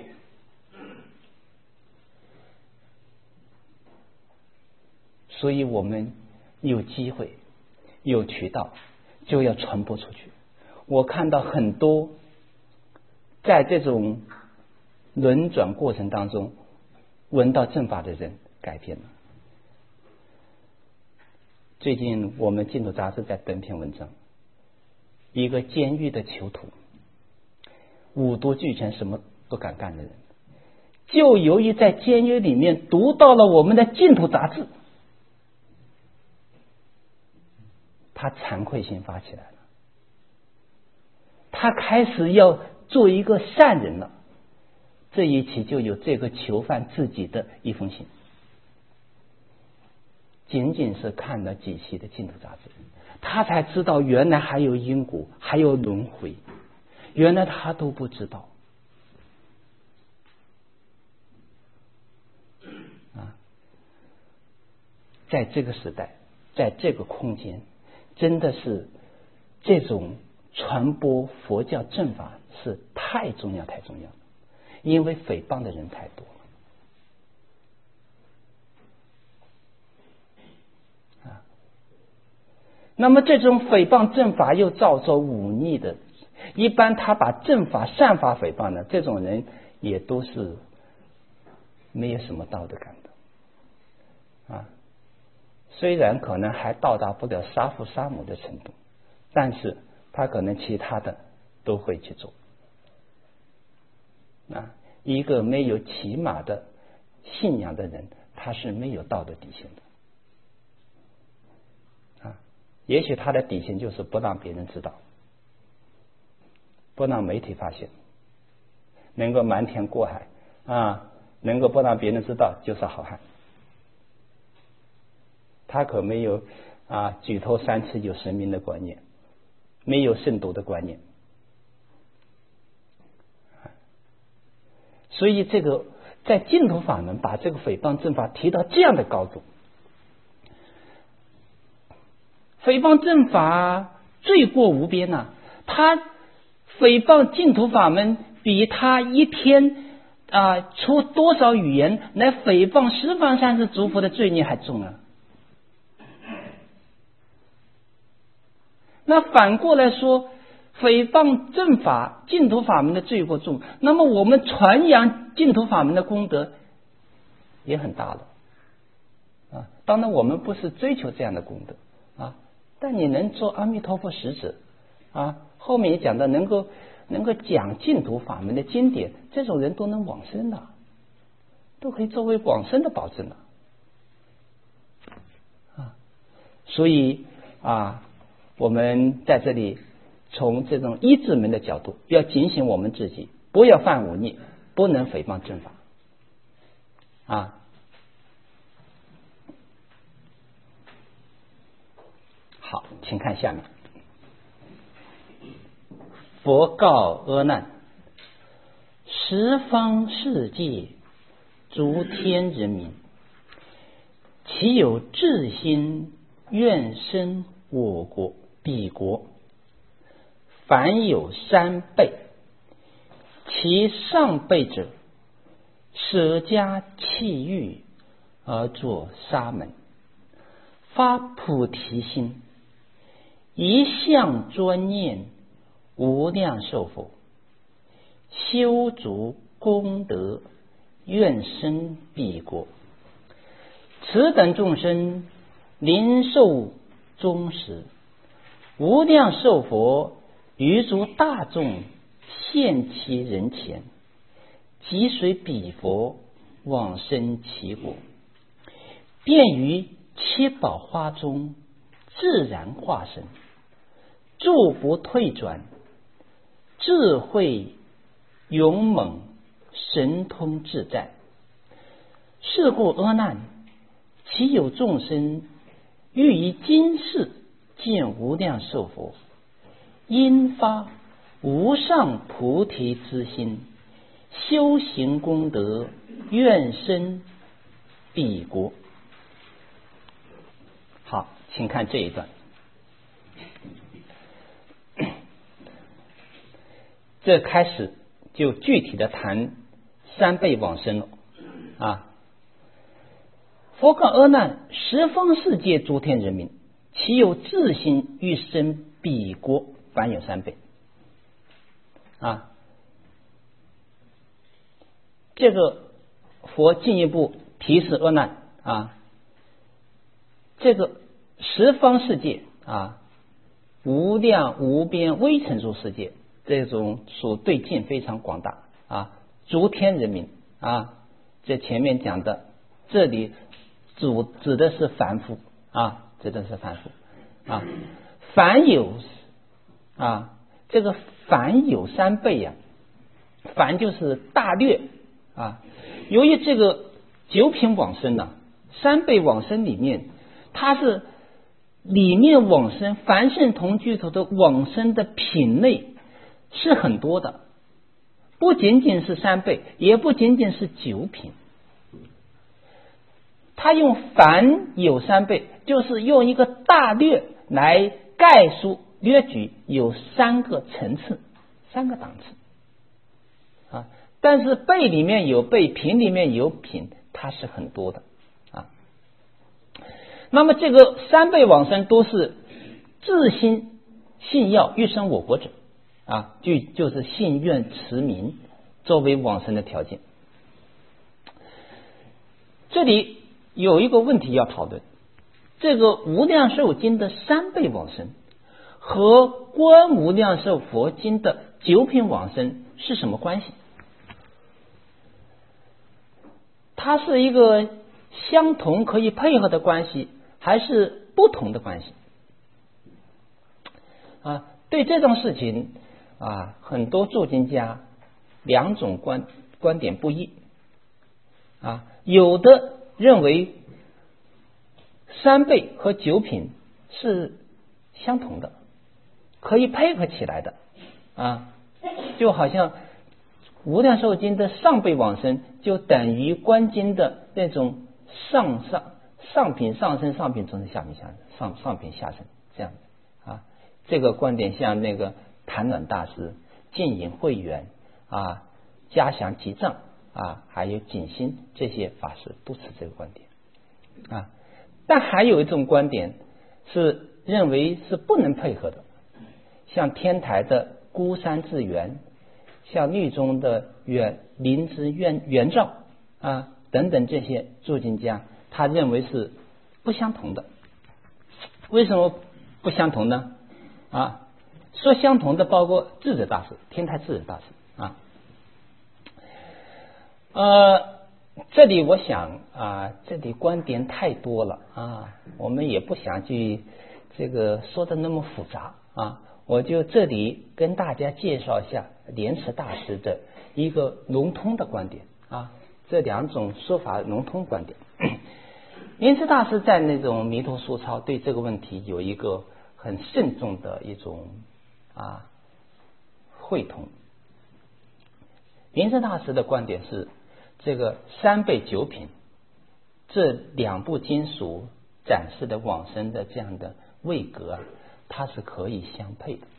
所以我们有机会有渠道就要传播出去。我看到很多在这种轮转过程当中闻到正法的人改变了。最近我们净土杂志在登篇文章，一个监狱的囚徒，五毒俱全，什么都敢干的人，就由于在监狱里面读到了我们的净土杂志，他惭愧心发起来了，他开始要做一个善人了。这一期就有这个囚犯自己的一封信，仅仅是看了几期的净土杂志，他才知道原来还有因果，还有轮回，原来他都不知道在这个时代，在这个空间，真的是这种传播佛教正法是太重要太重要了，因为诽谤的人太多了那么这种诽谤正法又造作忤逆的，一般他把正法善法诽谤的这种人也都是没有什么道德感的虽然可能还到达不了杀父杀母的程度，但是他可能其他的都会去做一个没有起码的信仰的人，他是没有道德底线的也许他的底线就是不让别人知道，不让媒体发现，能够瞒天过海能够不让别人知道就是好汉。他可没有举头三尺有神明的观念，没有慎独的观念。所以这个在净土法门把这个诽谤正法提到这样的高度，诽谤正法罪过无边他诽谤净土法门比他一天出多少语言来诽谤十方三世诸佛的罪孽还重那反过来说，诽谤正法净土法门的罪过重，那么我们传扬净土法门的功德也很大了当然我们不是追求这样的功德但你能做阿弥陀佛使者后面也讲到能够讲净土法门的经典，这种人都能往生的，都可以作为往生的保证的所以我们在这里从这种依止门的角度要警醒我们自己，不要犯忤逆，不能诽谤正法好，请看下面。佛告阿难：十方世界诸天人民，其有至心愿生我国彼国？凡有三辈，其上辈者，舍家弃欲而作沙门，发菩提心，一向专念无量寿佛，修足功德，愿生彼国。此等众生临寿终时，无量寿佛于诸大众现其人前，即随彼佛往生其国，便于七宝花中自然化身，住不退转，智慧勇猛，神通自在。是故阿难，其有众生欲于今世见无量寿佛，因发无上菩提之心，修行功德，愿生彼国。好，请看这一段。这开始就具体的谈三辈往生了啊。佛告阿难：十方世界诸天人民，其有自心欲生彼国，凡有三辈啊。这个佛进一步提示阿难啊，这个十方世界啊，无量无边微尘诸世界，这种属对境非常广大啊。诸天人民啊，这前面讲的，这里指的是凡夫啊，指的是凡夫啊。凡有啊，这个凡有三辈呀，凡就是大略啊。由于这个九品往生呢，三辈往生里面，它是里面往生凡圣同居土的往生的品类是很多的，不仅仅是三辈，也不仅仅是九品。他用凡有三辈，就是用一个大略来概述略举有三个层次，三个档次啊。但是辈里面有辈，品里面有品，它是很多的啊。那么这个三辈往生都是自心信要欲生我国者啊，就是信愿持名作为往生的条件。这里有一个问题要讨论，这个无量寿经的三辈往生和观无量寿佛经的九品往生是什么关系？它是一个相同可以配合的关系，还是不同的关系啊？对这种事情啊，很多注经家两种观点不一啊。有的认为三辈和九品是相同的，可以配合起来的啊，就好像无量寿经的上辈往生就等于观经的那种上品上生，上品中生，下品下生，上品下生这样啊。这个观点像那个谭暖大师、净隐慧远啊、嘉祥吉藏啊，还有景心这些法师都持这个观点啊。但还有一种观点是认为是不能配合的，像天台的孤山智圆，像律宗的灵芝圆照啊等等这些注经家，他认为是不相同的。为什么不相同呢？啊，说相同的包括智者大师，天台智者大师啊。这里我想啊，这里观点太多了啊，我们也不想去这个说的那么复杂啊，我就这里跟大家介绍一下莲池大师的一个融通的观点啊，这两种说法融通观点。莲池大师在那种弥陀疏钞对这个问题有一个很慎重的一种会同。莲生大师的观点是，这个三辈九品这两部经所展示的往生的这样的位格它是可以相配的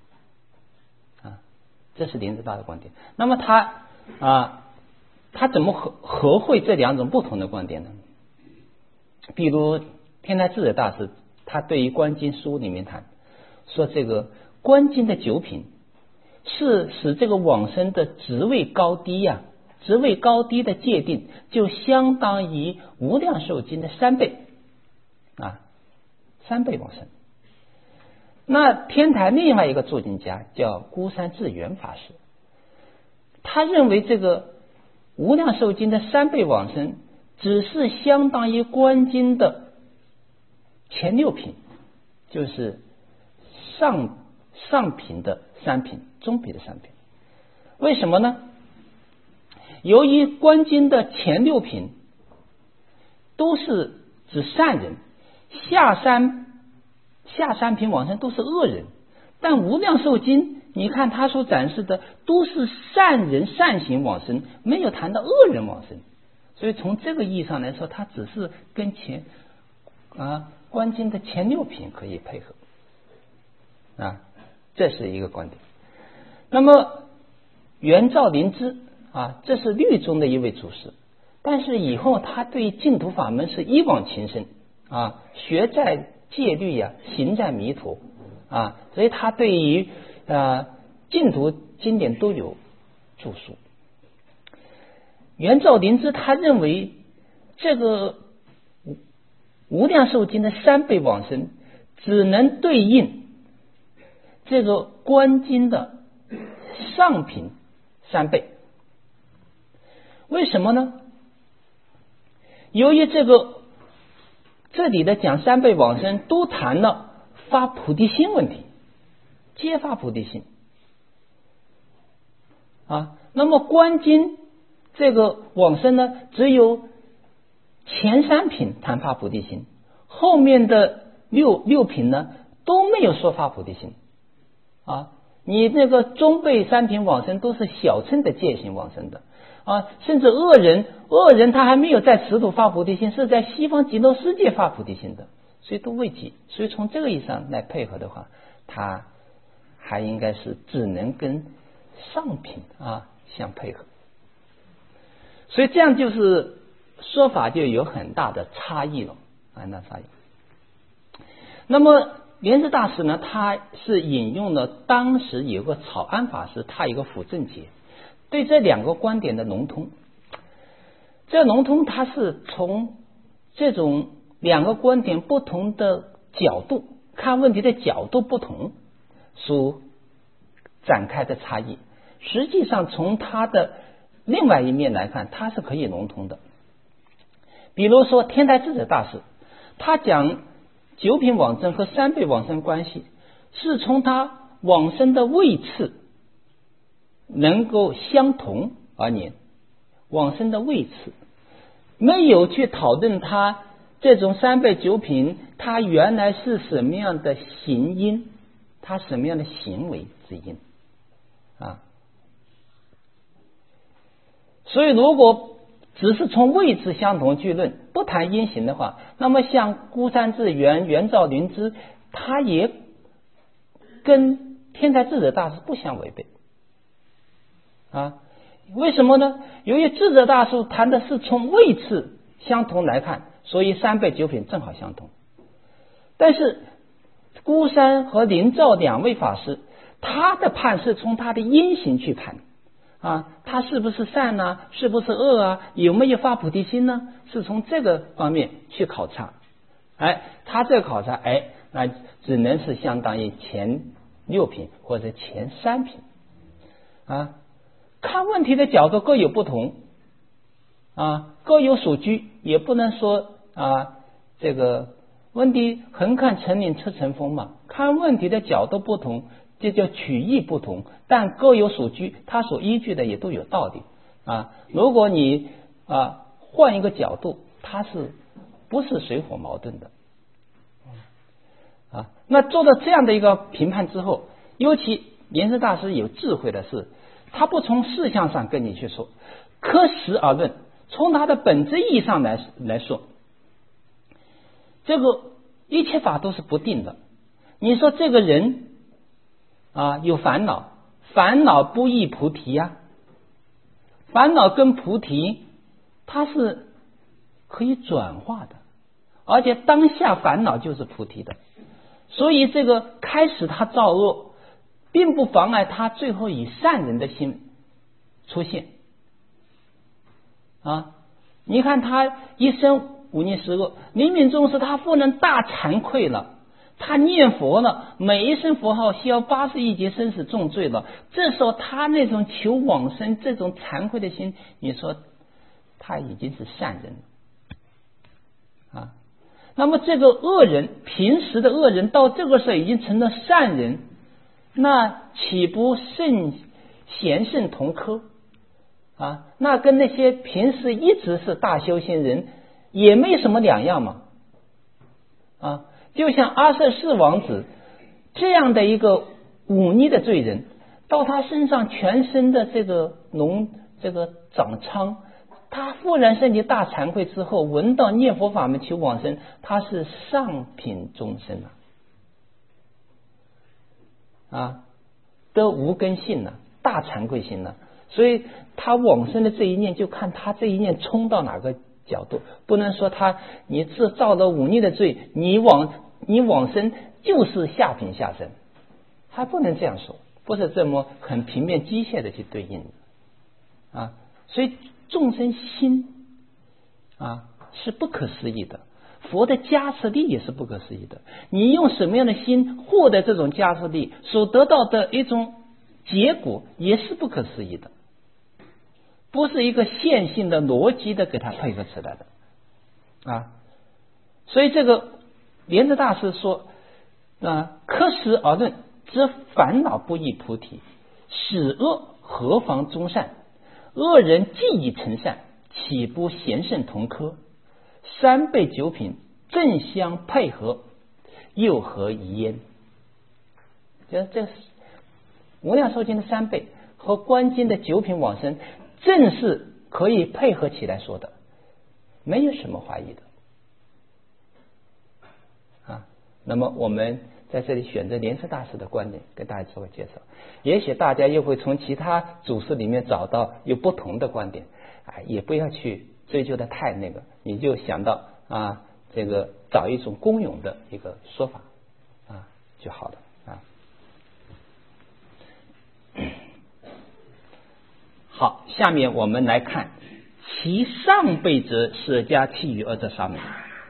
这是莲生大的观点。那么他怎么合会这两种不同的观点呢？比如天台智者大师，他对于观经书里面谈说，这个观经的九品是使这个往生的职位高低职位高低的界定就相当于无量寿经的3倍3倍往生。那天台另外一个注经家叫孤山智圆法师，他认为这个无量寿经的3倍往生只是相当于观经的前6品，就是上品的3品，中品的3品。为什么呢？由于观经的前6品都是指善人，下三品往生都是恶人，但无量寿经你看他所展示的都是善人善行往生，没有谈到恶人往生，所以从这个意义上来说，它只是跟观经的前6品可以配合这是一个观点。那么圆照灵芝这是律宗的一位祖师，但是以后他对净土法门是一往情深学在戒律行在弥陀所以他对于净土经典都有著述。圆照灵芝他认为这个无量寿经的3倍往生只能对应这个观经的上品3倍。为什么呢？由于这里的讲3倍往生都谈了发菩提心问题，皆发菩提心那么观经这个往生呢，只有前3品谈发菩提心，后面的六品呢都没有说发菩提心你这个中辈3品往生都是小乘的戒行往生的甚至恶人他还没有在此土发菩提心，是在西方极乐世界发菩提心的，所以都未及。所以从这个意义上来配合的话，他还应该是只能跟上品相配合。所以这样就是说法就有很大的差异了那么莲池大师呢，他是引用了当时有个草庵法师他有个辅正解，对这两个观点的融通。这融通他是从这种两个观点不同的角度看问题的角度不同所展开的差异，实际上从他的另外一面来看，它是可以融通的。比如说天台智者大师，他讲9品往生和3倍往生关系，是从他往生的位次能够相同而言，往生的位次没有去讨论他这种3倍9品他原来是什么样的行因，他什么样的行为之因所以如果只是从位置相同去论，不谈因行的话，那么像孤山智圆照灵芝，它也跟天台智者大师不相违背为什么呢？由于智者大师谈的是从位置相同来看，所以3倍9品正好相同。但是孤山和灵照两位法师，他的判是从他的因行去判他是不是善是不是恶有没有发菩提心呢？是从这个方面去考察。他这个考察那只能是相当于前6品或者前3品看问题的角度各有不同各有所居，也不能说这个问题横看成岭侧成峰嘛，看问题的角度不同，这叫取义不同，但各有所居，他所依据的也都有道理如果你换一个角度，它是不是水火矛盾的啊。那做了这样的一个评判之后，尤其莲生大师有智慧的是，他不从事项上跟你去说，科实而论，从它的本质意义上来说，这个一切法都是不定的。你说这个人啊有烦恼，烦恼不异菩提啊，烦恼跟菩提它是可以转化的，而且当下烦恼就是菩提的，所以这个开始他造恶，并不妨碍他最后以善人的心出现啊。你看他一生忤逆十恶，临命终时他忽然大惭愧了，他念佛了，每一声佛号消81劫生死重罪了，这时候他那种求往生这种惭愧的心，你说他已经是善人了啊。那么这个恶人，平时的恶人到这个时候已经成了善人，那岂不贤圣同科啊？那跟那些平时一直是大修行人也没什么两样嘛啊。就像阿阇世王子这样的一个忤逆的罪人，到他身上全身的这个长疮，他忽然升起大惭愧之后，闻到念佛法门求往生，他是上品众生得无根性了，大惭愧心了，所以他往生的这一念，就看他这一念冲到哪个角度，不能说你自造了忤逆的罪，你往生就是下品下生，还不能这样说，不是这么很平面机械的去对应的啊。所以众生心是不可思议的，佛的加持力也是不可思议的。你用什么样的心获得这种加持力，所得到的一种结果也是不可思议的，不是一个线性的逻辑的给它配合起来的啊。所以这个莲池大师说科实而论，则烦恼不异菩提，使恶何妨终善？恶人既已成善，岂不贤圣同科？三倍九品正相配合，又何疑焉？这无量寿经的三倍和观经的九品往生，正是可以配合起来说的，没有什么怀疑的啊。那么我们在这里选择莲池大师的观点给大家做个介绍，也许大家又会从其他祖师里面找到有不同的观点也不要去追究的太那个，你就想到这个找一种公允的一个说法就好了好，下面我们来看其上辈者舍家弃于二者沙门。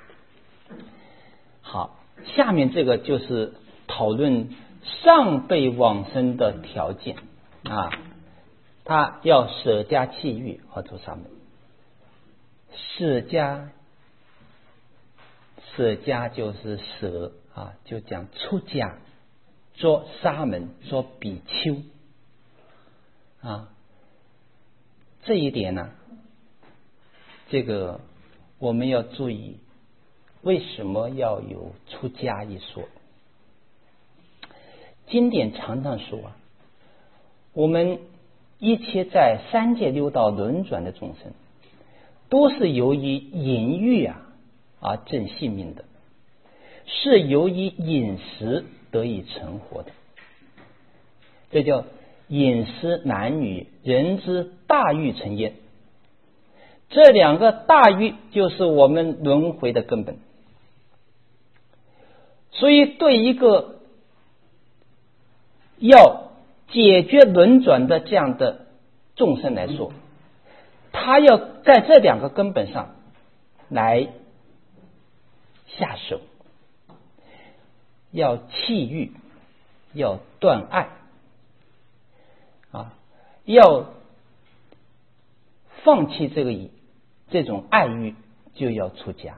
好，下面这个就是讨论上辈往生的条件他要舍家弃欲而出沙门。舍家就是舍就讲出家，做沙门，做比丘这一点呢，这个我们要注意，为什么要有出家一说？经典常常说我们一切在三界六道轮转的众生，都是由于淫欲而挣性命的，是由于饮食得以成活的，这叫饮食男女人之大欲成焉。这两个大欲就是我们轮回的根本。所以对一个要解决轮转的这样的众生来说，他要在这两个根本上来下手，要弃欲，要断爱要放弃这种爱欲，就要出家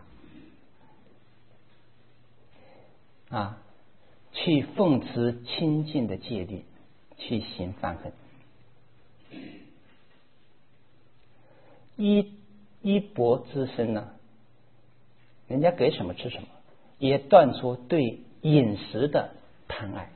去奉持清净的戒律，去行梵行。衣钵之身呢，人家给什么吃什么，也断出对饮食的贪爱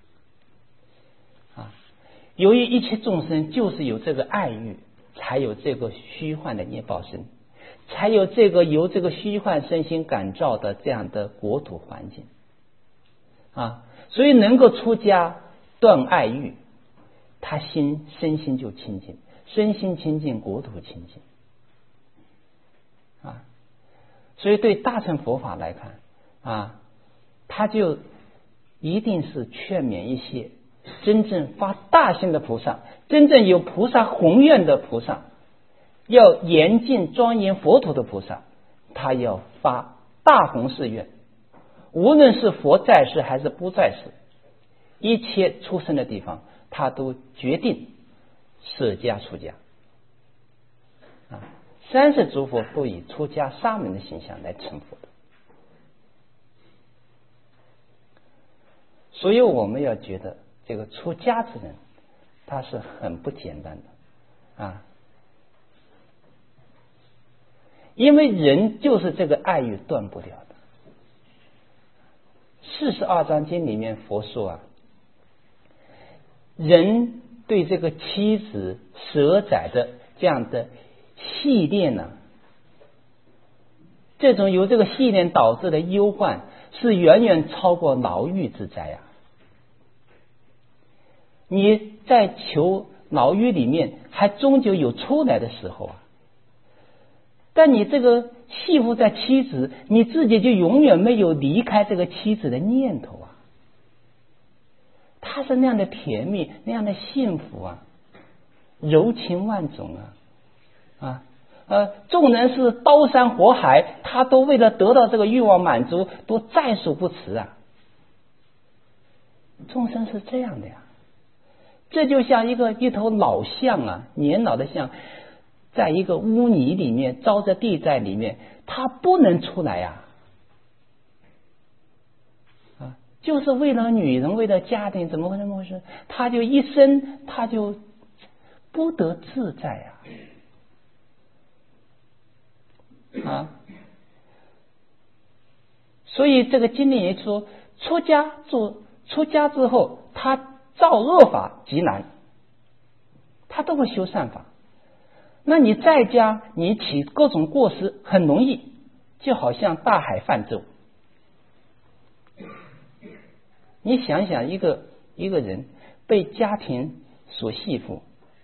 啊。由于一切众生就是有这个爱欲，才有这个虚幻的业报身，才有这个由这个虚幻身心感召的这样的国土环境啊。所以能够出家断爱欲，他身心就清净，身心清净，国土清净啊。所以对大乘佛法来看啊，他就一定是劝勉一些真正发大心的菩萨，真正有菩萨宏愿的菩萨，要严禁庄严佛土的菩萨，他要发大宏誓愿，无论是佛在世还是不在世，一切出生的地方他都决定舍家出家啊。30诸佛都以出家沙门的形象来成佛的。所以我们要觉得这个出家之人他是很不简单的啊，因为人就是这个爱欲断不了的。42章经里面佛说啊，人对这个妻子舍宰的这样的系恋呢，这种由这个系恋导致的忧患是远远超过牢狱之灾啊。你在囚牢狱里面还终究有出来的时候啊，但你这个系缚在妻子，你自己就永远没有离开这个妻子的念头啊。他是那样的甜蜜，那样的幸福啊，柔情万种众人是刀山火海，他都为了得到这个欲望满足，都在所不辞啊。众生是这样的呀，这就像一头老象啊，年老的象，在一个污泥里面，沼泽地在里面，他不能出来呀。就是为了女人，为了家庭，怎么回事？他就一生他就不得自在啊！所以这个经里也说，出家之后，他造恶法极难，他都会修善法。那你在家，你起各种过失很容易，就好像大海泛舟。你想想，一个人被家庭所系缚，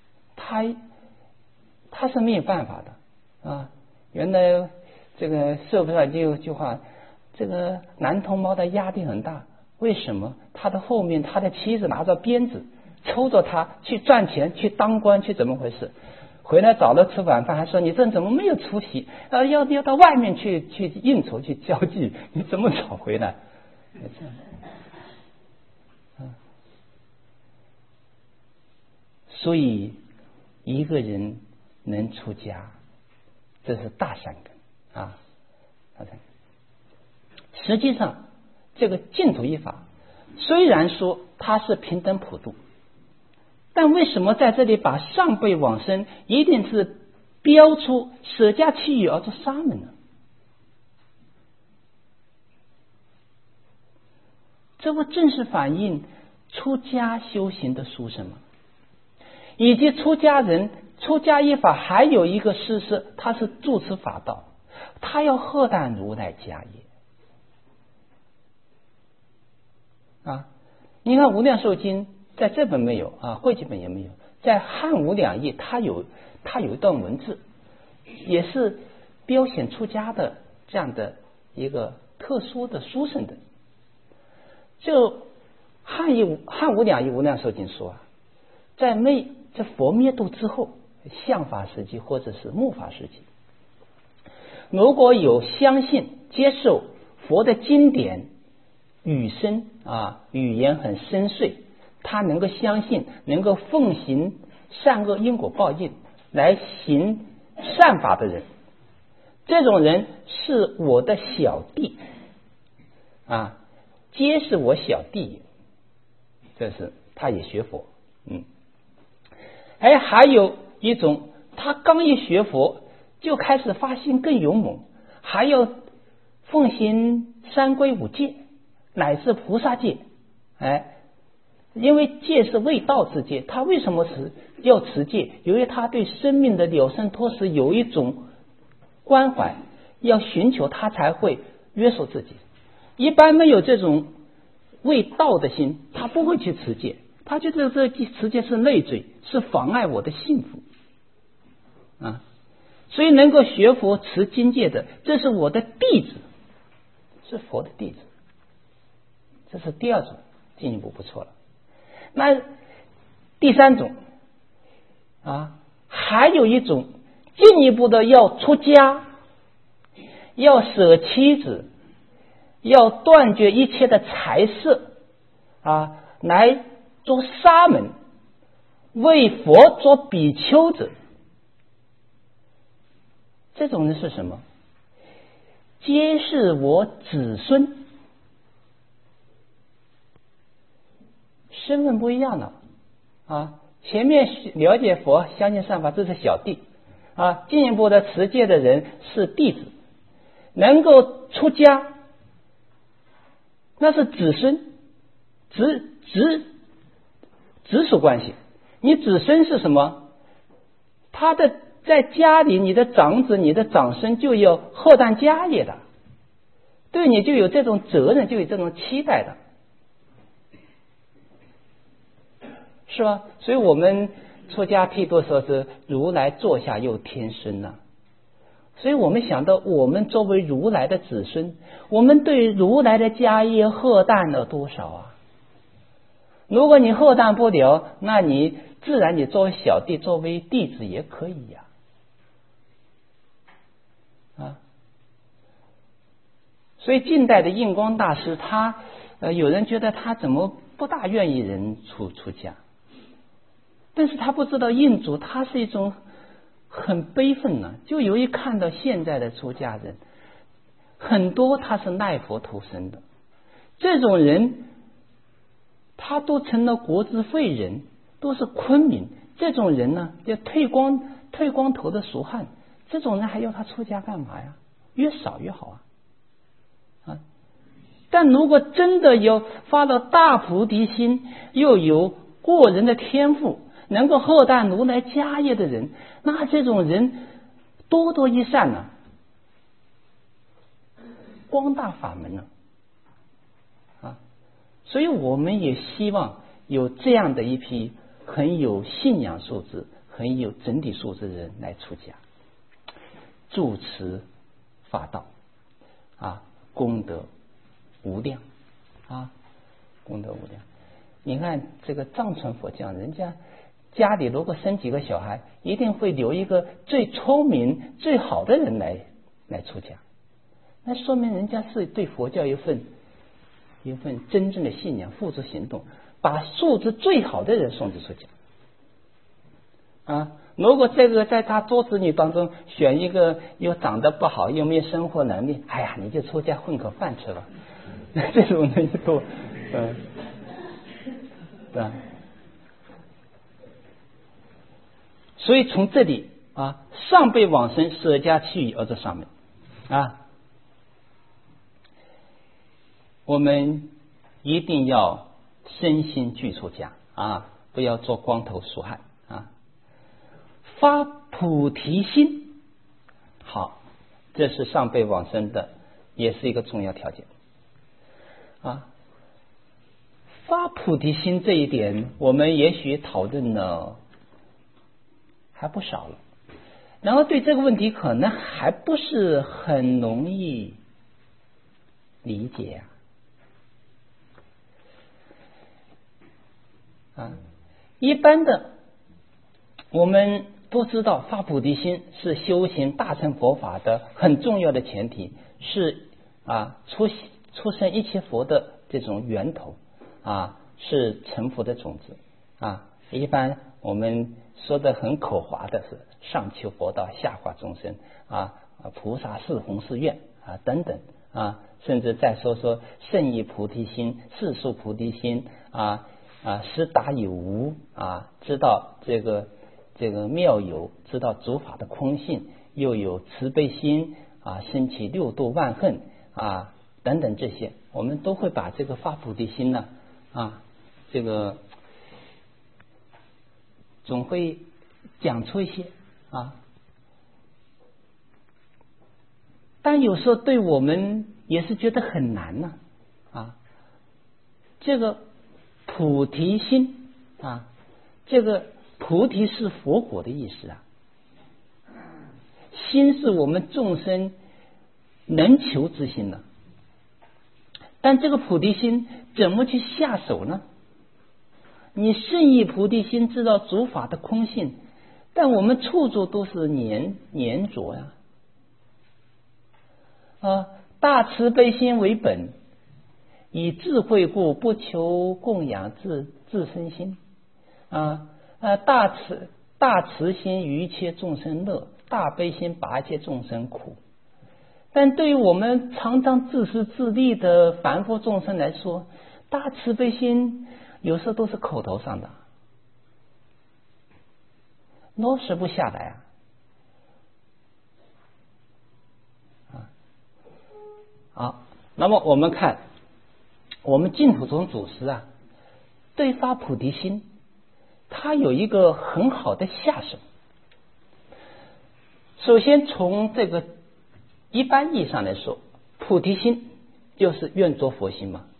他是没有办法的啊。原来这个社会上就有句话，这个男同胞的压力很大，为什么？他的后面他的妻子拿着鞭子抽着他去赚钱，去当官，去怎么回事？回来找了吃晚饭，还说你这怎么没有出息？要到外面去应酬去交际，你怎么找回来？这样。所以一个人能出家，这是大善根啊，大善根。实际上这个净土一法虽然说它是平等普度，但为什么在这里把上辈往生一定是标出舍家弃欲而做沙门呢？这不正是反映出家修行的殊胜吗？以及出家人出家一法还有一个事实，他是住持法道，他要荷担如来家业啊。你看无量寿经在这本没有啊，汇集本也没有，在汉无量义他有一段文字，也是标显出家的这样的一个特殊的殊胜的。就汉无量义无量寿经说啊，在佛灭度之后，相法时期或者是末法时期，如果有相信接受佛的经典语言很深邃，他能够相信，能够奉行善恶因果报应来行善法的人，这种人是我的小弟啊，皆是我小弟，这是他也学佛。还有一种，他刚一学佛就开始发心更勇猛，还要奉行三规五戒， 乃至菩萨戒。因为戒是为道之戒，他为什么要持戒？由于他对生命的了生脱死有一种关怀，要寻求，他才会约束自己。一般没有这种为道的心，他不会去持戒，他觉得这持戒是累赘，是妨碍我的幸福所以能够学佛持经戒的，这是我的弟子，是佛的弟子。这是第二种，进一步不错了。那第三种还有一种进一步的，要出家，要舍妻子，要断绝一切的财色来做沙门，为佛做比丘者。这种人是什么？皆是我子孙，身份不一样了前面了解佛，相信善法，这是小弟进一步的持戒的人是弟子，能够出家那是子孙，直属关系。你子孙是什么？他的在家里，你的长子、你的长孙就要后担家业的，对你就有这种责任，就有这种期待的，是吧？所以我们出家剃度说是如来座下又天孙所以我们想到我们作为如来的子孙，我们对如来的家业荷担了多少如果你荷担不了，那你自然你作为小弟，作为弟子也可以所以近代的印光大师他有人觉得他怎么不大愿意人出家，但是他不知道印主他是一种很悲愤就由于看到现在的出家人很多他是赖佛投生的，这种人他都成了国之废人，都是昆明，这种人呢就退光头的俗汉，这种人还要他出家干嘛呀？越少越好但如果真的有发了大菩提心，又有过人的天赋，能够荷担如来家业的人，那这种人多多益善光大法门所以我们也希望有这样的一批很有信仰素质、很有整体素质的人来出家，住持法道功德无量功德无量。你看这个藏传佛教，人家家里如果生几个小孩，一定会留一个最聪明最好的人来出家，那说明人家是对佛教一份真正的信仰，付诸行动，把素质最好的人送出家如果这个在他多子女当中选一个又长得不好又没有生活能力，你就出家混口饭吃吧，这种人多所以从这里上辈往生舍家弃语而在上面我们一定要身心俱出家不要做光头俗汉发菩提心。好，这是上辈往生的也是一个重要条件发菩提心这一点我们也许讨论了还不少了，然后对这个问题可能还不是很容易理解一般的我们都知道发菩提心是修行大乘佛法的很重要的前提，是出生一切佛的这种源头是成佛的种子一般我们说的很口滑的是上求佛道，下化众生菩萨是弘誓愿等等甚至再说圣意菩提心、世俗菩提心识达有无知道这个妙有，知道诸法的空性，又有慈悲心生起六度万恨等等这些我们都会把这个发菩提心呢，这个总会讲出一些但有时候对我们也是觉得很难呢这个菩提心这个菩提是佛果的意思心是我们众生能求之心呢，但这个菩提心怎么去下手呢？你圣意菩提心知道诸法的空性，但我们处处都是粘着大慈悲心为本，以智慧故不求供养自身心大慈心于一切众生乐，大悲心拔一切众生苦。但对于我们常常自私自利的凡夫众生来说，大慈悲心有时候都是口头上的，落实不下来好，那么我们看我们净土宗祖师对发菩提心他有一个很好的下手。首先从这个一般意义上来说，菩提心就是愿作佛心嘛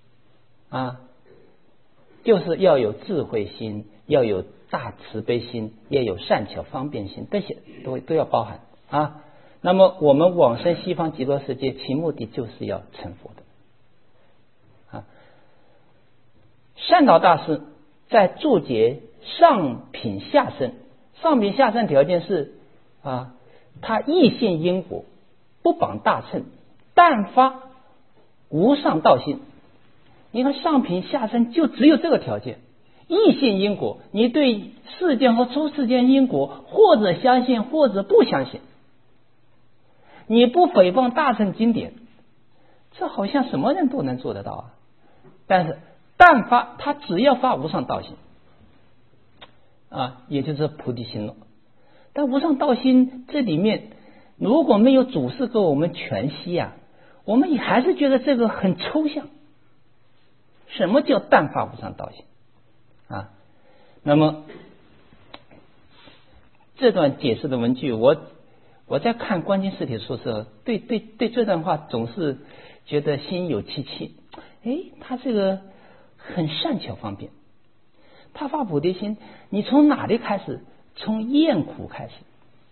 就是要有智慧心，要有大慈悲心，要有善巧方便心，这些都要包含那么我们往生西方极乐世界，其目的就是要成佛的善导大师在注解上品下生，上品下生条件是他意现因果，不绑大乘，但发无上道心。你看上品下生就只有这个条件，意现因果，你对世间和出世间因果或者相信或者不相信，你不诽谤大乘经典，这好像什么人都能做得到但是但发他只要发无上道心也就是菩提心了。但无上道心这里面如果没有祖师给我们全析我们也还是觉得这个很抽象。什么叫但发无上道心那么这段解释的文句，我在看观经释体书的时候，对这段话总是觉得心有戚戚。他这个很善巧方便，他发菩提心，你从哪里开始？从厌苦开始。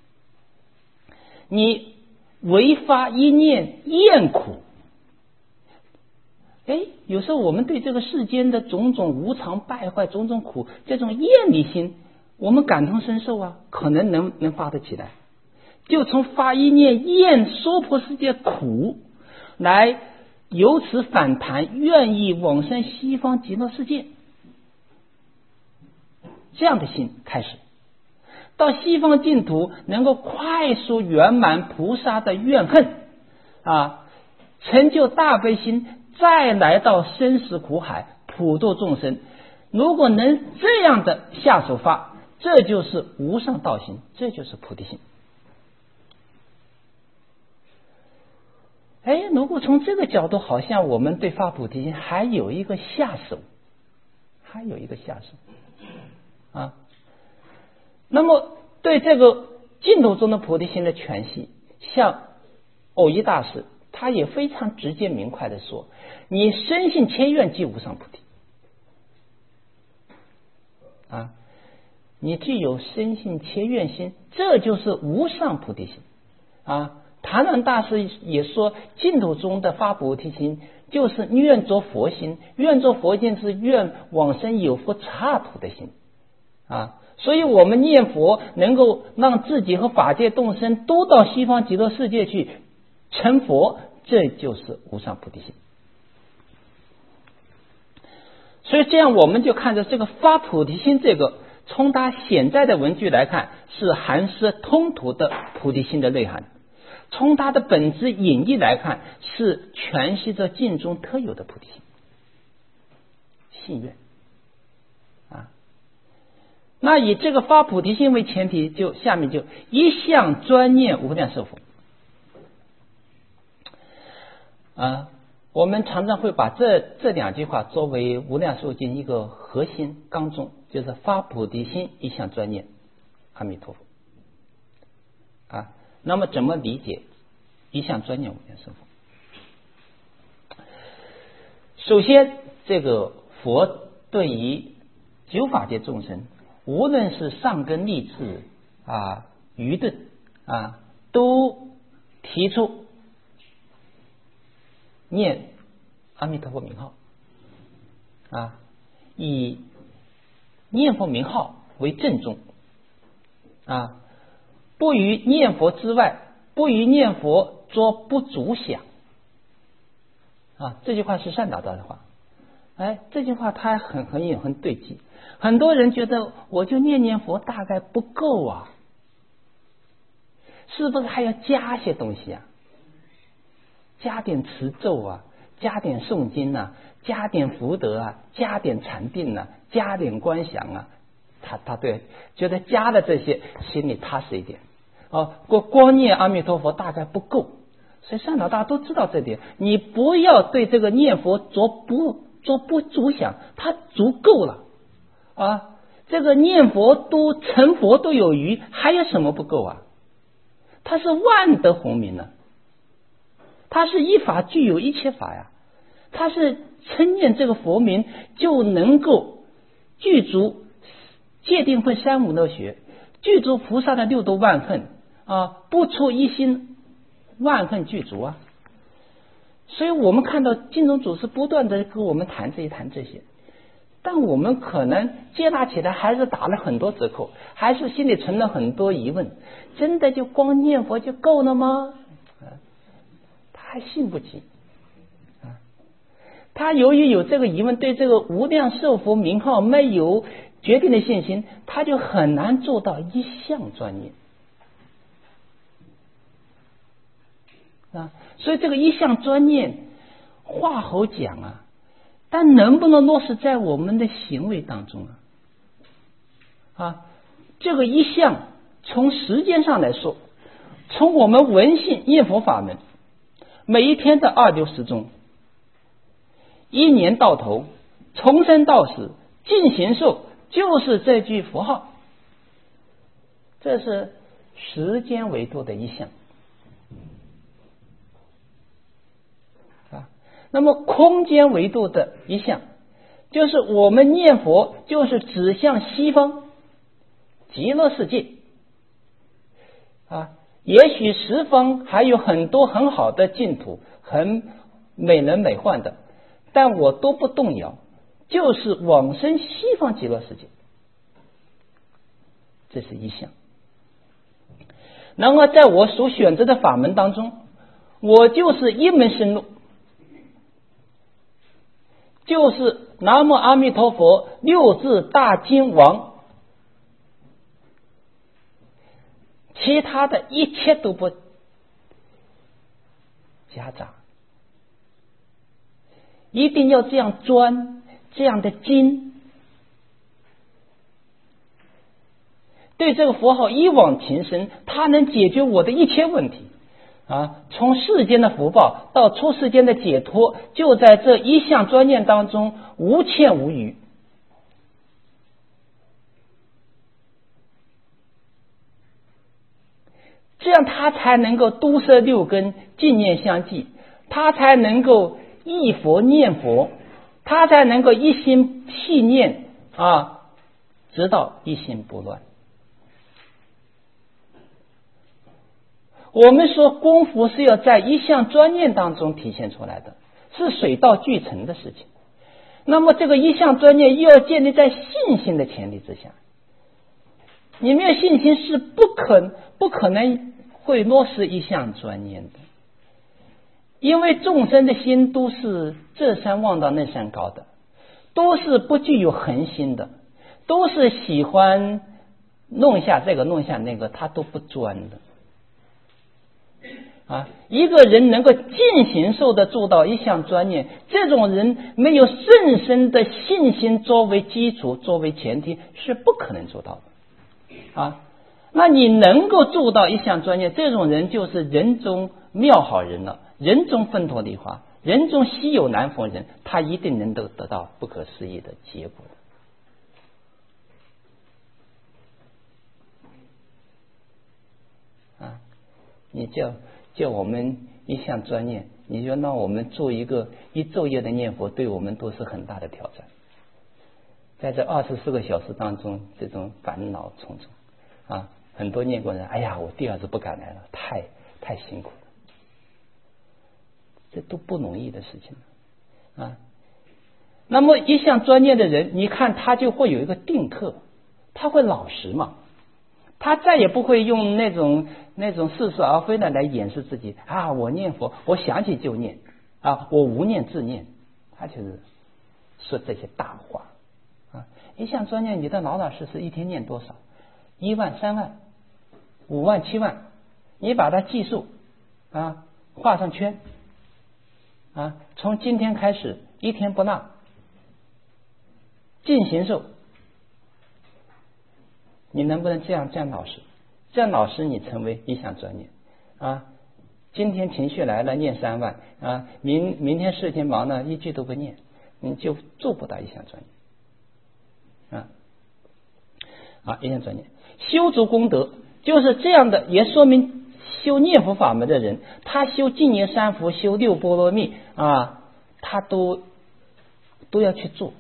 你唯发一念厌苦，有时候我们对这个世间的种种无常败坏，种种苦，这种厌离心，我们感同身受可能能发得起来。就从发一念厌娑婆世界苦，来由此反弹，愿意往生西方极乐世界，这样的心开始，到西方净土能够快速圆满菩萨的怨恨成就大悲心，再来到生死苦海普度众生。如果能这样的下手发，这就是无上道心，这就是菩提心。如果从这个角度，好像我们对发菩提心还有一个下手，那么对这个净土中的菩提心的全系，像藕益大师他也非常直接明快的说，你深信切愿即无上菩提你具有深信切愿心，这就是无上菩提心谭鸾大师也说，净土中的发菩提心就是愿作佛心，愿作佛心是愿往生有佛刹土的心所以我们念佛能够让自己和法界众生都到西方极乐世界去成佛，这就是无上菩提心。所以这样我们就看着这个发菩提心，这个从它现在的文句来看，是含摄通途的菩提心的内涵，从它的本质隐义来看，是全系着净中特有的菩提心信愿那以这个发菩提心为前提，就下面就一向专念无量寿佛我们常常会把这两句话作为无量寿经一个核心纲中，就是发菩提心，一向专念阿弥陀佛啊。那么怎么理解一向专念无量寿佛？首先，这个佛对于九法界众生，无论是上根利智啊、愚钝啊，都提出念阿弥陀佛名号啊，以念佛名号为正宗啊，不于念佛之外，不于念佛作不足想啊。这句话是善导的话，这句话它很对劲。很多人觉得我就念佛大概不够啊，是不是还要加些东西啊？加点持咒啊，加点诵经啊，加点福德啊，加点禅定啊，加点观想啊。他对觉得加了这些心里踏实一点哦。光念阿弥陀佛大概不够，所以善导大家都知道这点。你不要对这个念佛做不足想，它足够了啊。这个念佛都成佛都有余，还有什么不够啊？它是万德洪名呢，它是一法具有一切法呀，它是称念这个佛名就能够具足戒定慧三无漏学，具足菩萨的六度万恨啊，不出一心，万恨具足啊。所以我们看到净宗祖师不断的跟我们谈这些，但我们可能接纳起来还是打了很多折扣，还是心里存了很多疑问。真的就光念佛就够了吗？他还信不起啊。他由于有这个疑问，对这个无量寿佛名号没有决定的信心，他就很难做到一向专念啊。所以这个一向专念话好讲啊，但能不能落实在我们的行为当中啊？这个一向从时间上来说，从我们闻信念佛法门，每一天的2六时中，一年到头，从生到死，尽形寿，就是这句佛号，这是时间维度的一项啊。那么空间维度的一项，就是我们念佛就是指向西方极乐世界啊。也许十方还有很多很好的净土，很美轮美奂的，但我都不动摇，就是往生西方极乐世界，这是一项。然而在我所选择的法门当中，我就是一门深入，就是南无阿弥陀佛六字大经王，其他的一切都不夹杂，一定要这样专，这样的精，对这个佛号一往情深，它能解决我的一切问题啊！从世间的福报到出世间的解脱，就在这一项专念当中无欠无余。这样他才能够都摄六根，净念相继，他才能够忆佛念佛，他才能够一心系念啊，直到一心不乱。我们说功夫是要在一项专念当中体现出来的，是水到渠成的事情。那么这个一项专念又要建立在信心的前提之下，你没有信心是不可能会落实一项专念的。因为众生的心都是这山望到那山高的，都是不具有恒心的，都是喜欢弄一下这个弄一下那个，他都不专的啊。一个人能够尽形寿的做到一项专念，这种人没有甚深的信心作为基础作为前提是不可能做到的啊。那你能够做到一项专念，这种人就是人中妙好人了，人中分脱离化， 人中稀有难逢人，他一定能得到不可思议的结果。你叫我们一项专念，你就让我们做一昼夜的念佛，对我们都是很大的挑战。在这24个小时当中，这种烦恼重重很多念佛人，哎呀，我第二次不敢来了，太辛苦了，这都不容易的事情那么一项专念的人，你看他就会有一个定特，他会老实嘛，他再也不会用那种似是而非的来掩饰自己我念佛，我想起就念我无念自念，他就是说这些大话一项专念，你的老老实实一天念多少？1万、3万、5万、7万，你把它计数画上圈从今天开始一天不落，尽行受。你能不能这样老实？这样老实，你成为一项专念今天情绪来了念3万明天事情忙了一句都不念，你就做不到一项专念一项专念。修足功德就是这样的，也说明修念佛法门的人，他修净业三福，修6波罗蜜他都要去做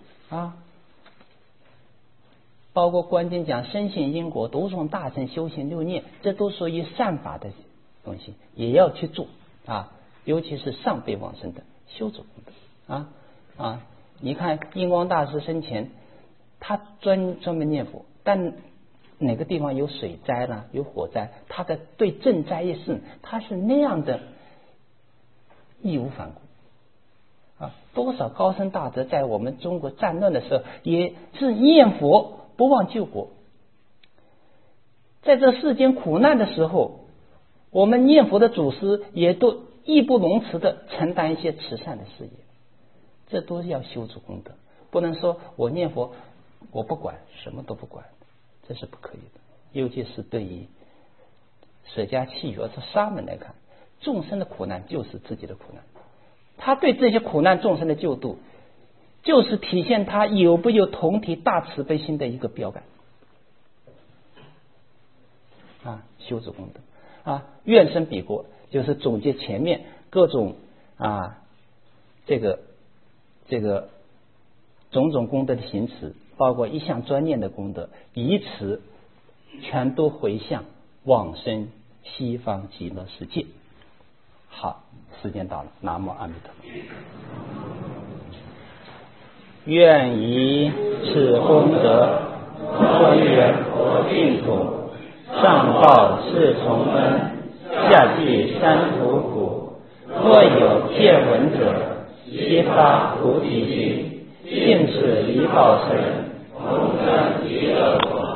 包括观经讲深信因果，读诵大乘，修行6念，这都属于善法的东西，也要去做尤其是上辈往生的修足功德你看印光大师生前，他专门念佛，但哪个地方有水灾了，有火灾，他的对赈灾一事，他是那样的义无反顾多少高僧大德在我们中国战乱的时候，也是念佛不忘救国。在这世间苦难的时候，我们念佛的祖师也都义不容辞的承担一些慈善的事业，这都是要修足功德。不能说我念佛我不管，什么都不管，这是不可以的。尤其是对于舍家弃友这沙门来看，众生的苦难就是自己的苦难，他对这些苦难众生的救度，就是体现他有不有同体大慈悲心的一个标杆修足功德愿生彼国，就是总结前面各种这个种种功德的行持，包括一项专念的功德，以此全都回向往生西方极乐世界。好，时间到了，南无阿弥陀佛。愿以此功德庄严佛净土，上报四重恩，下济三途苦。若有见闻者，悉发菩提心，尽此一报身，同生极乐国。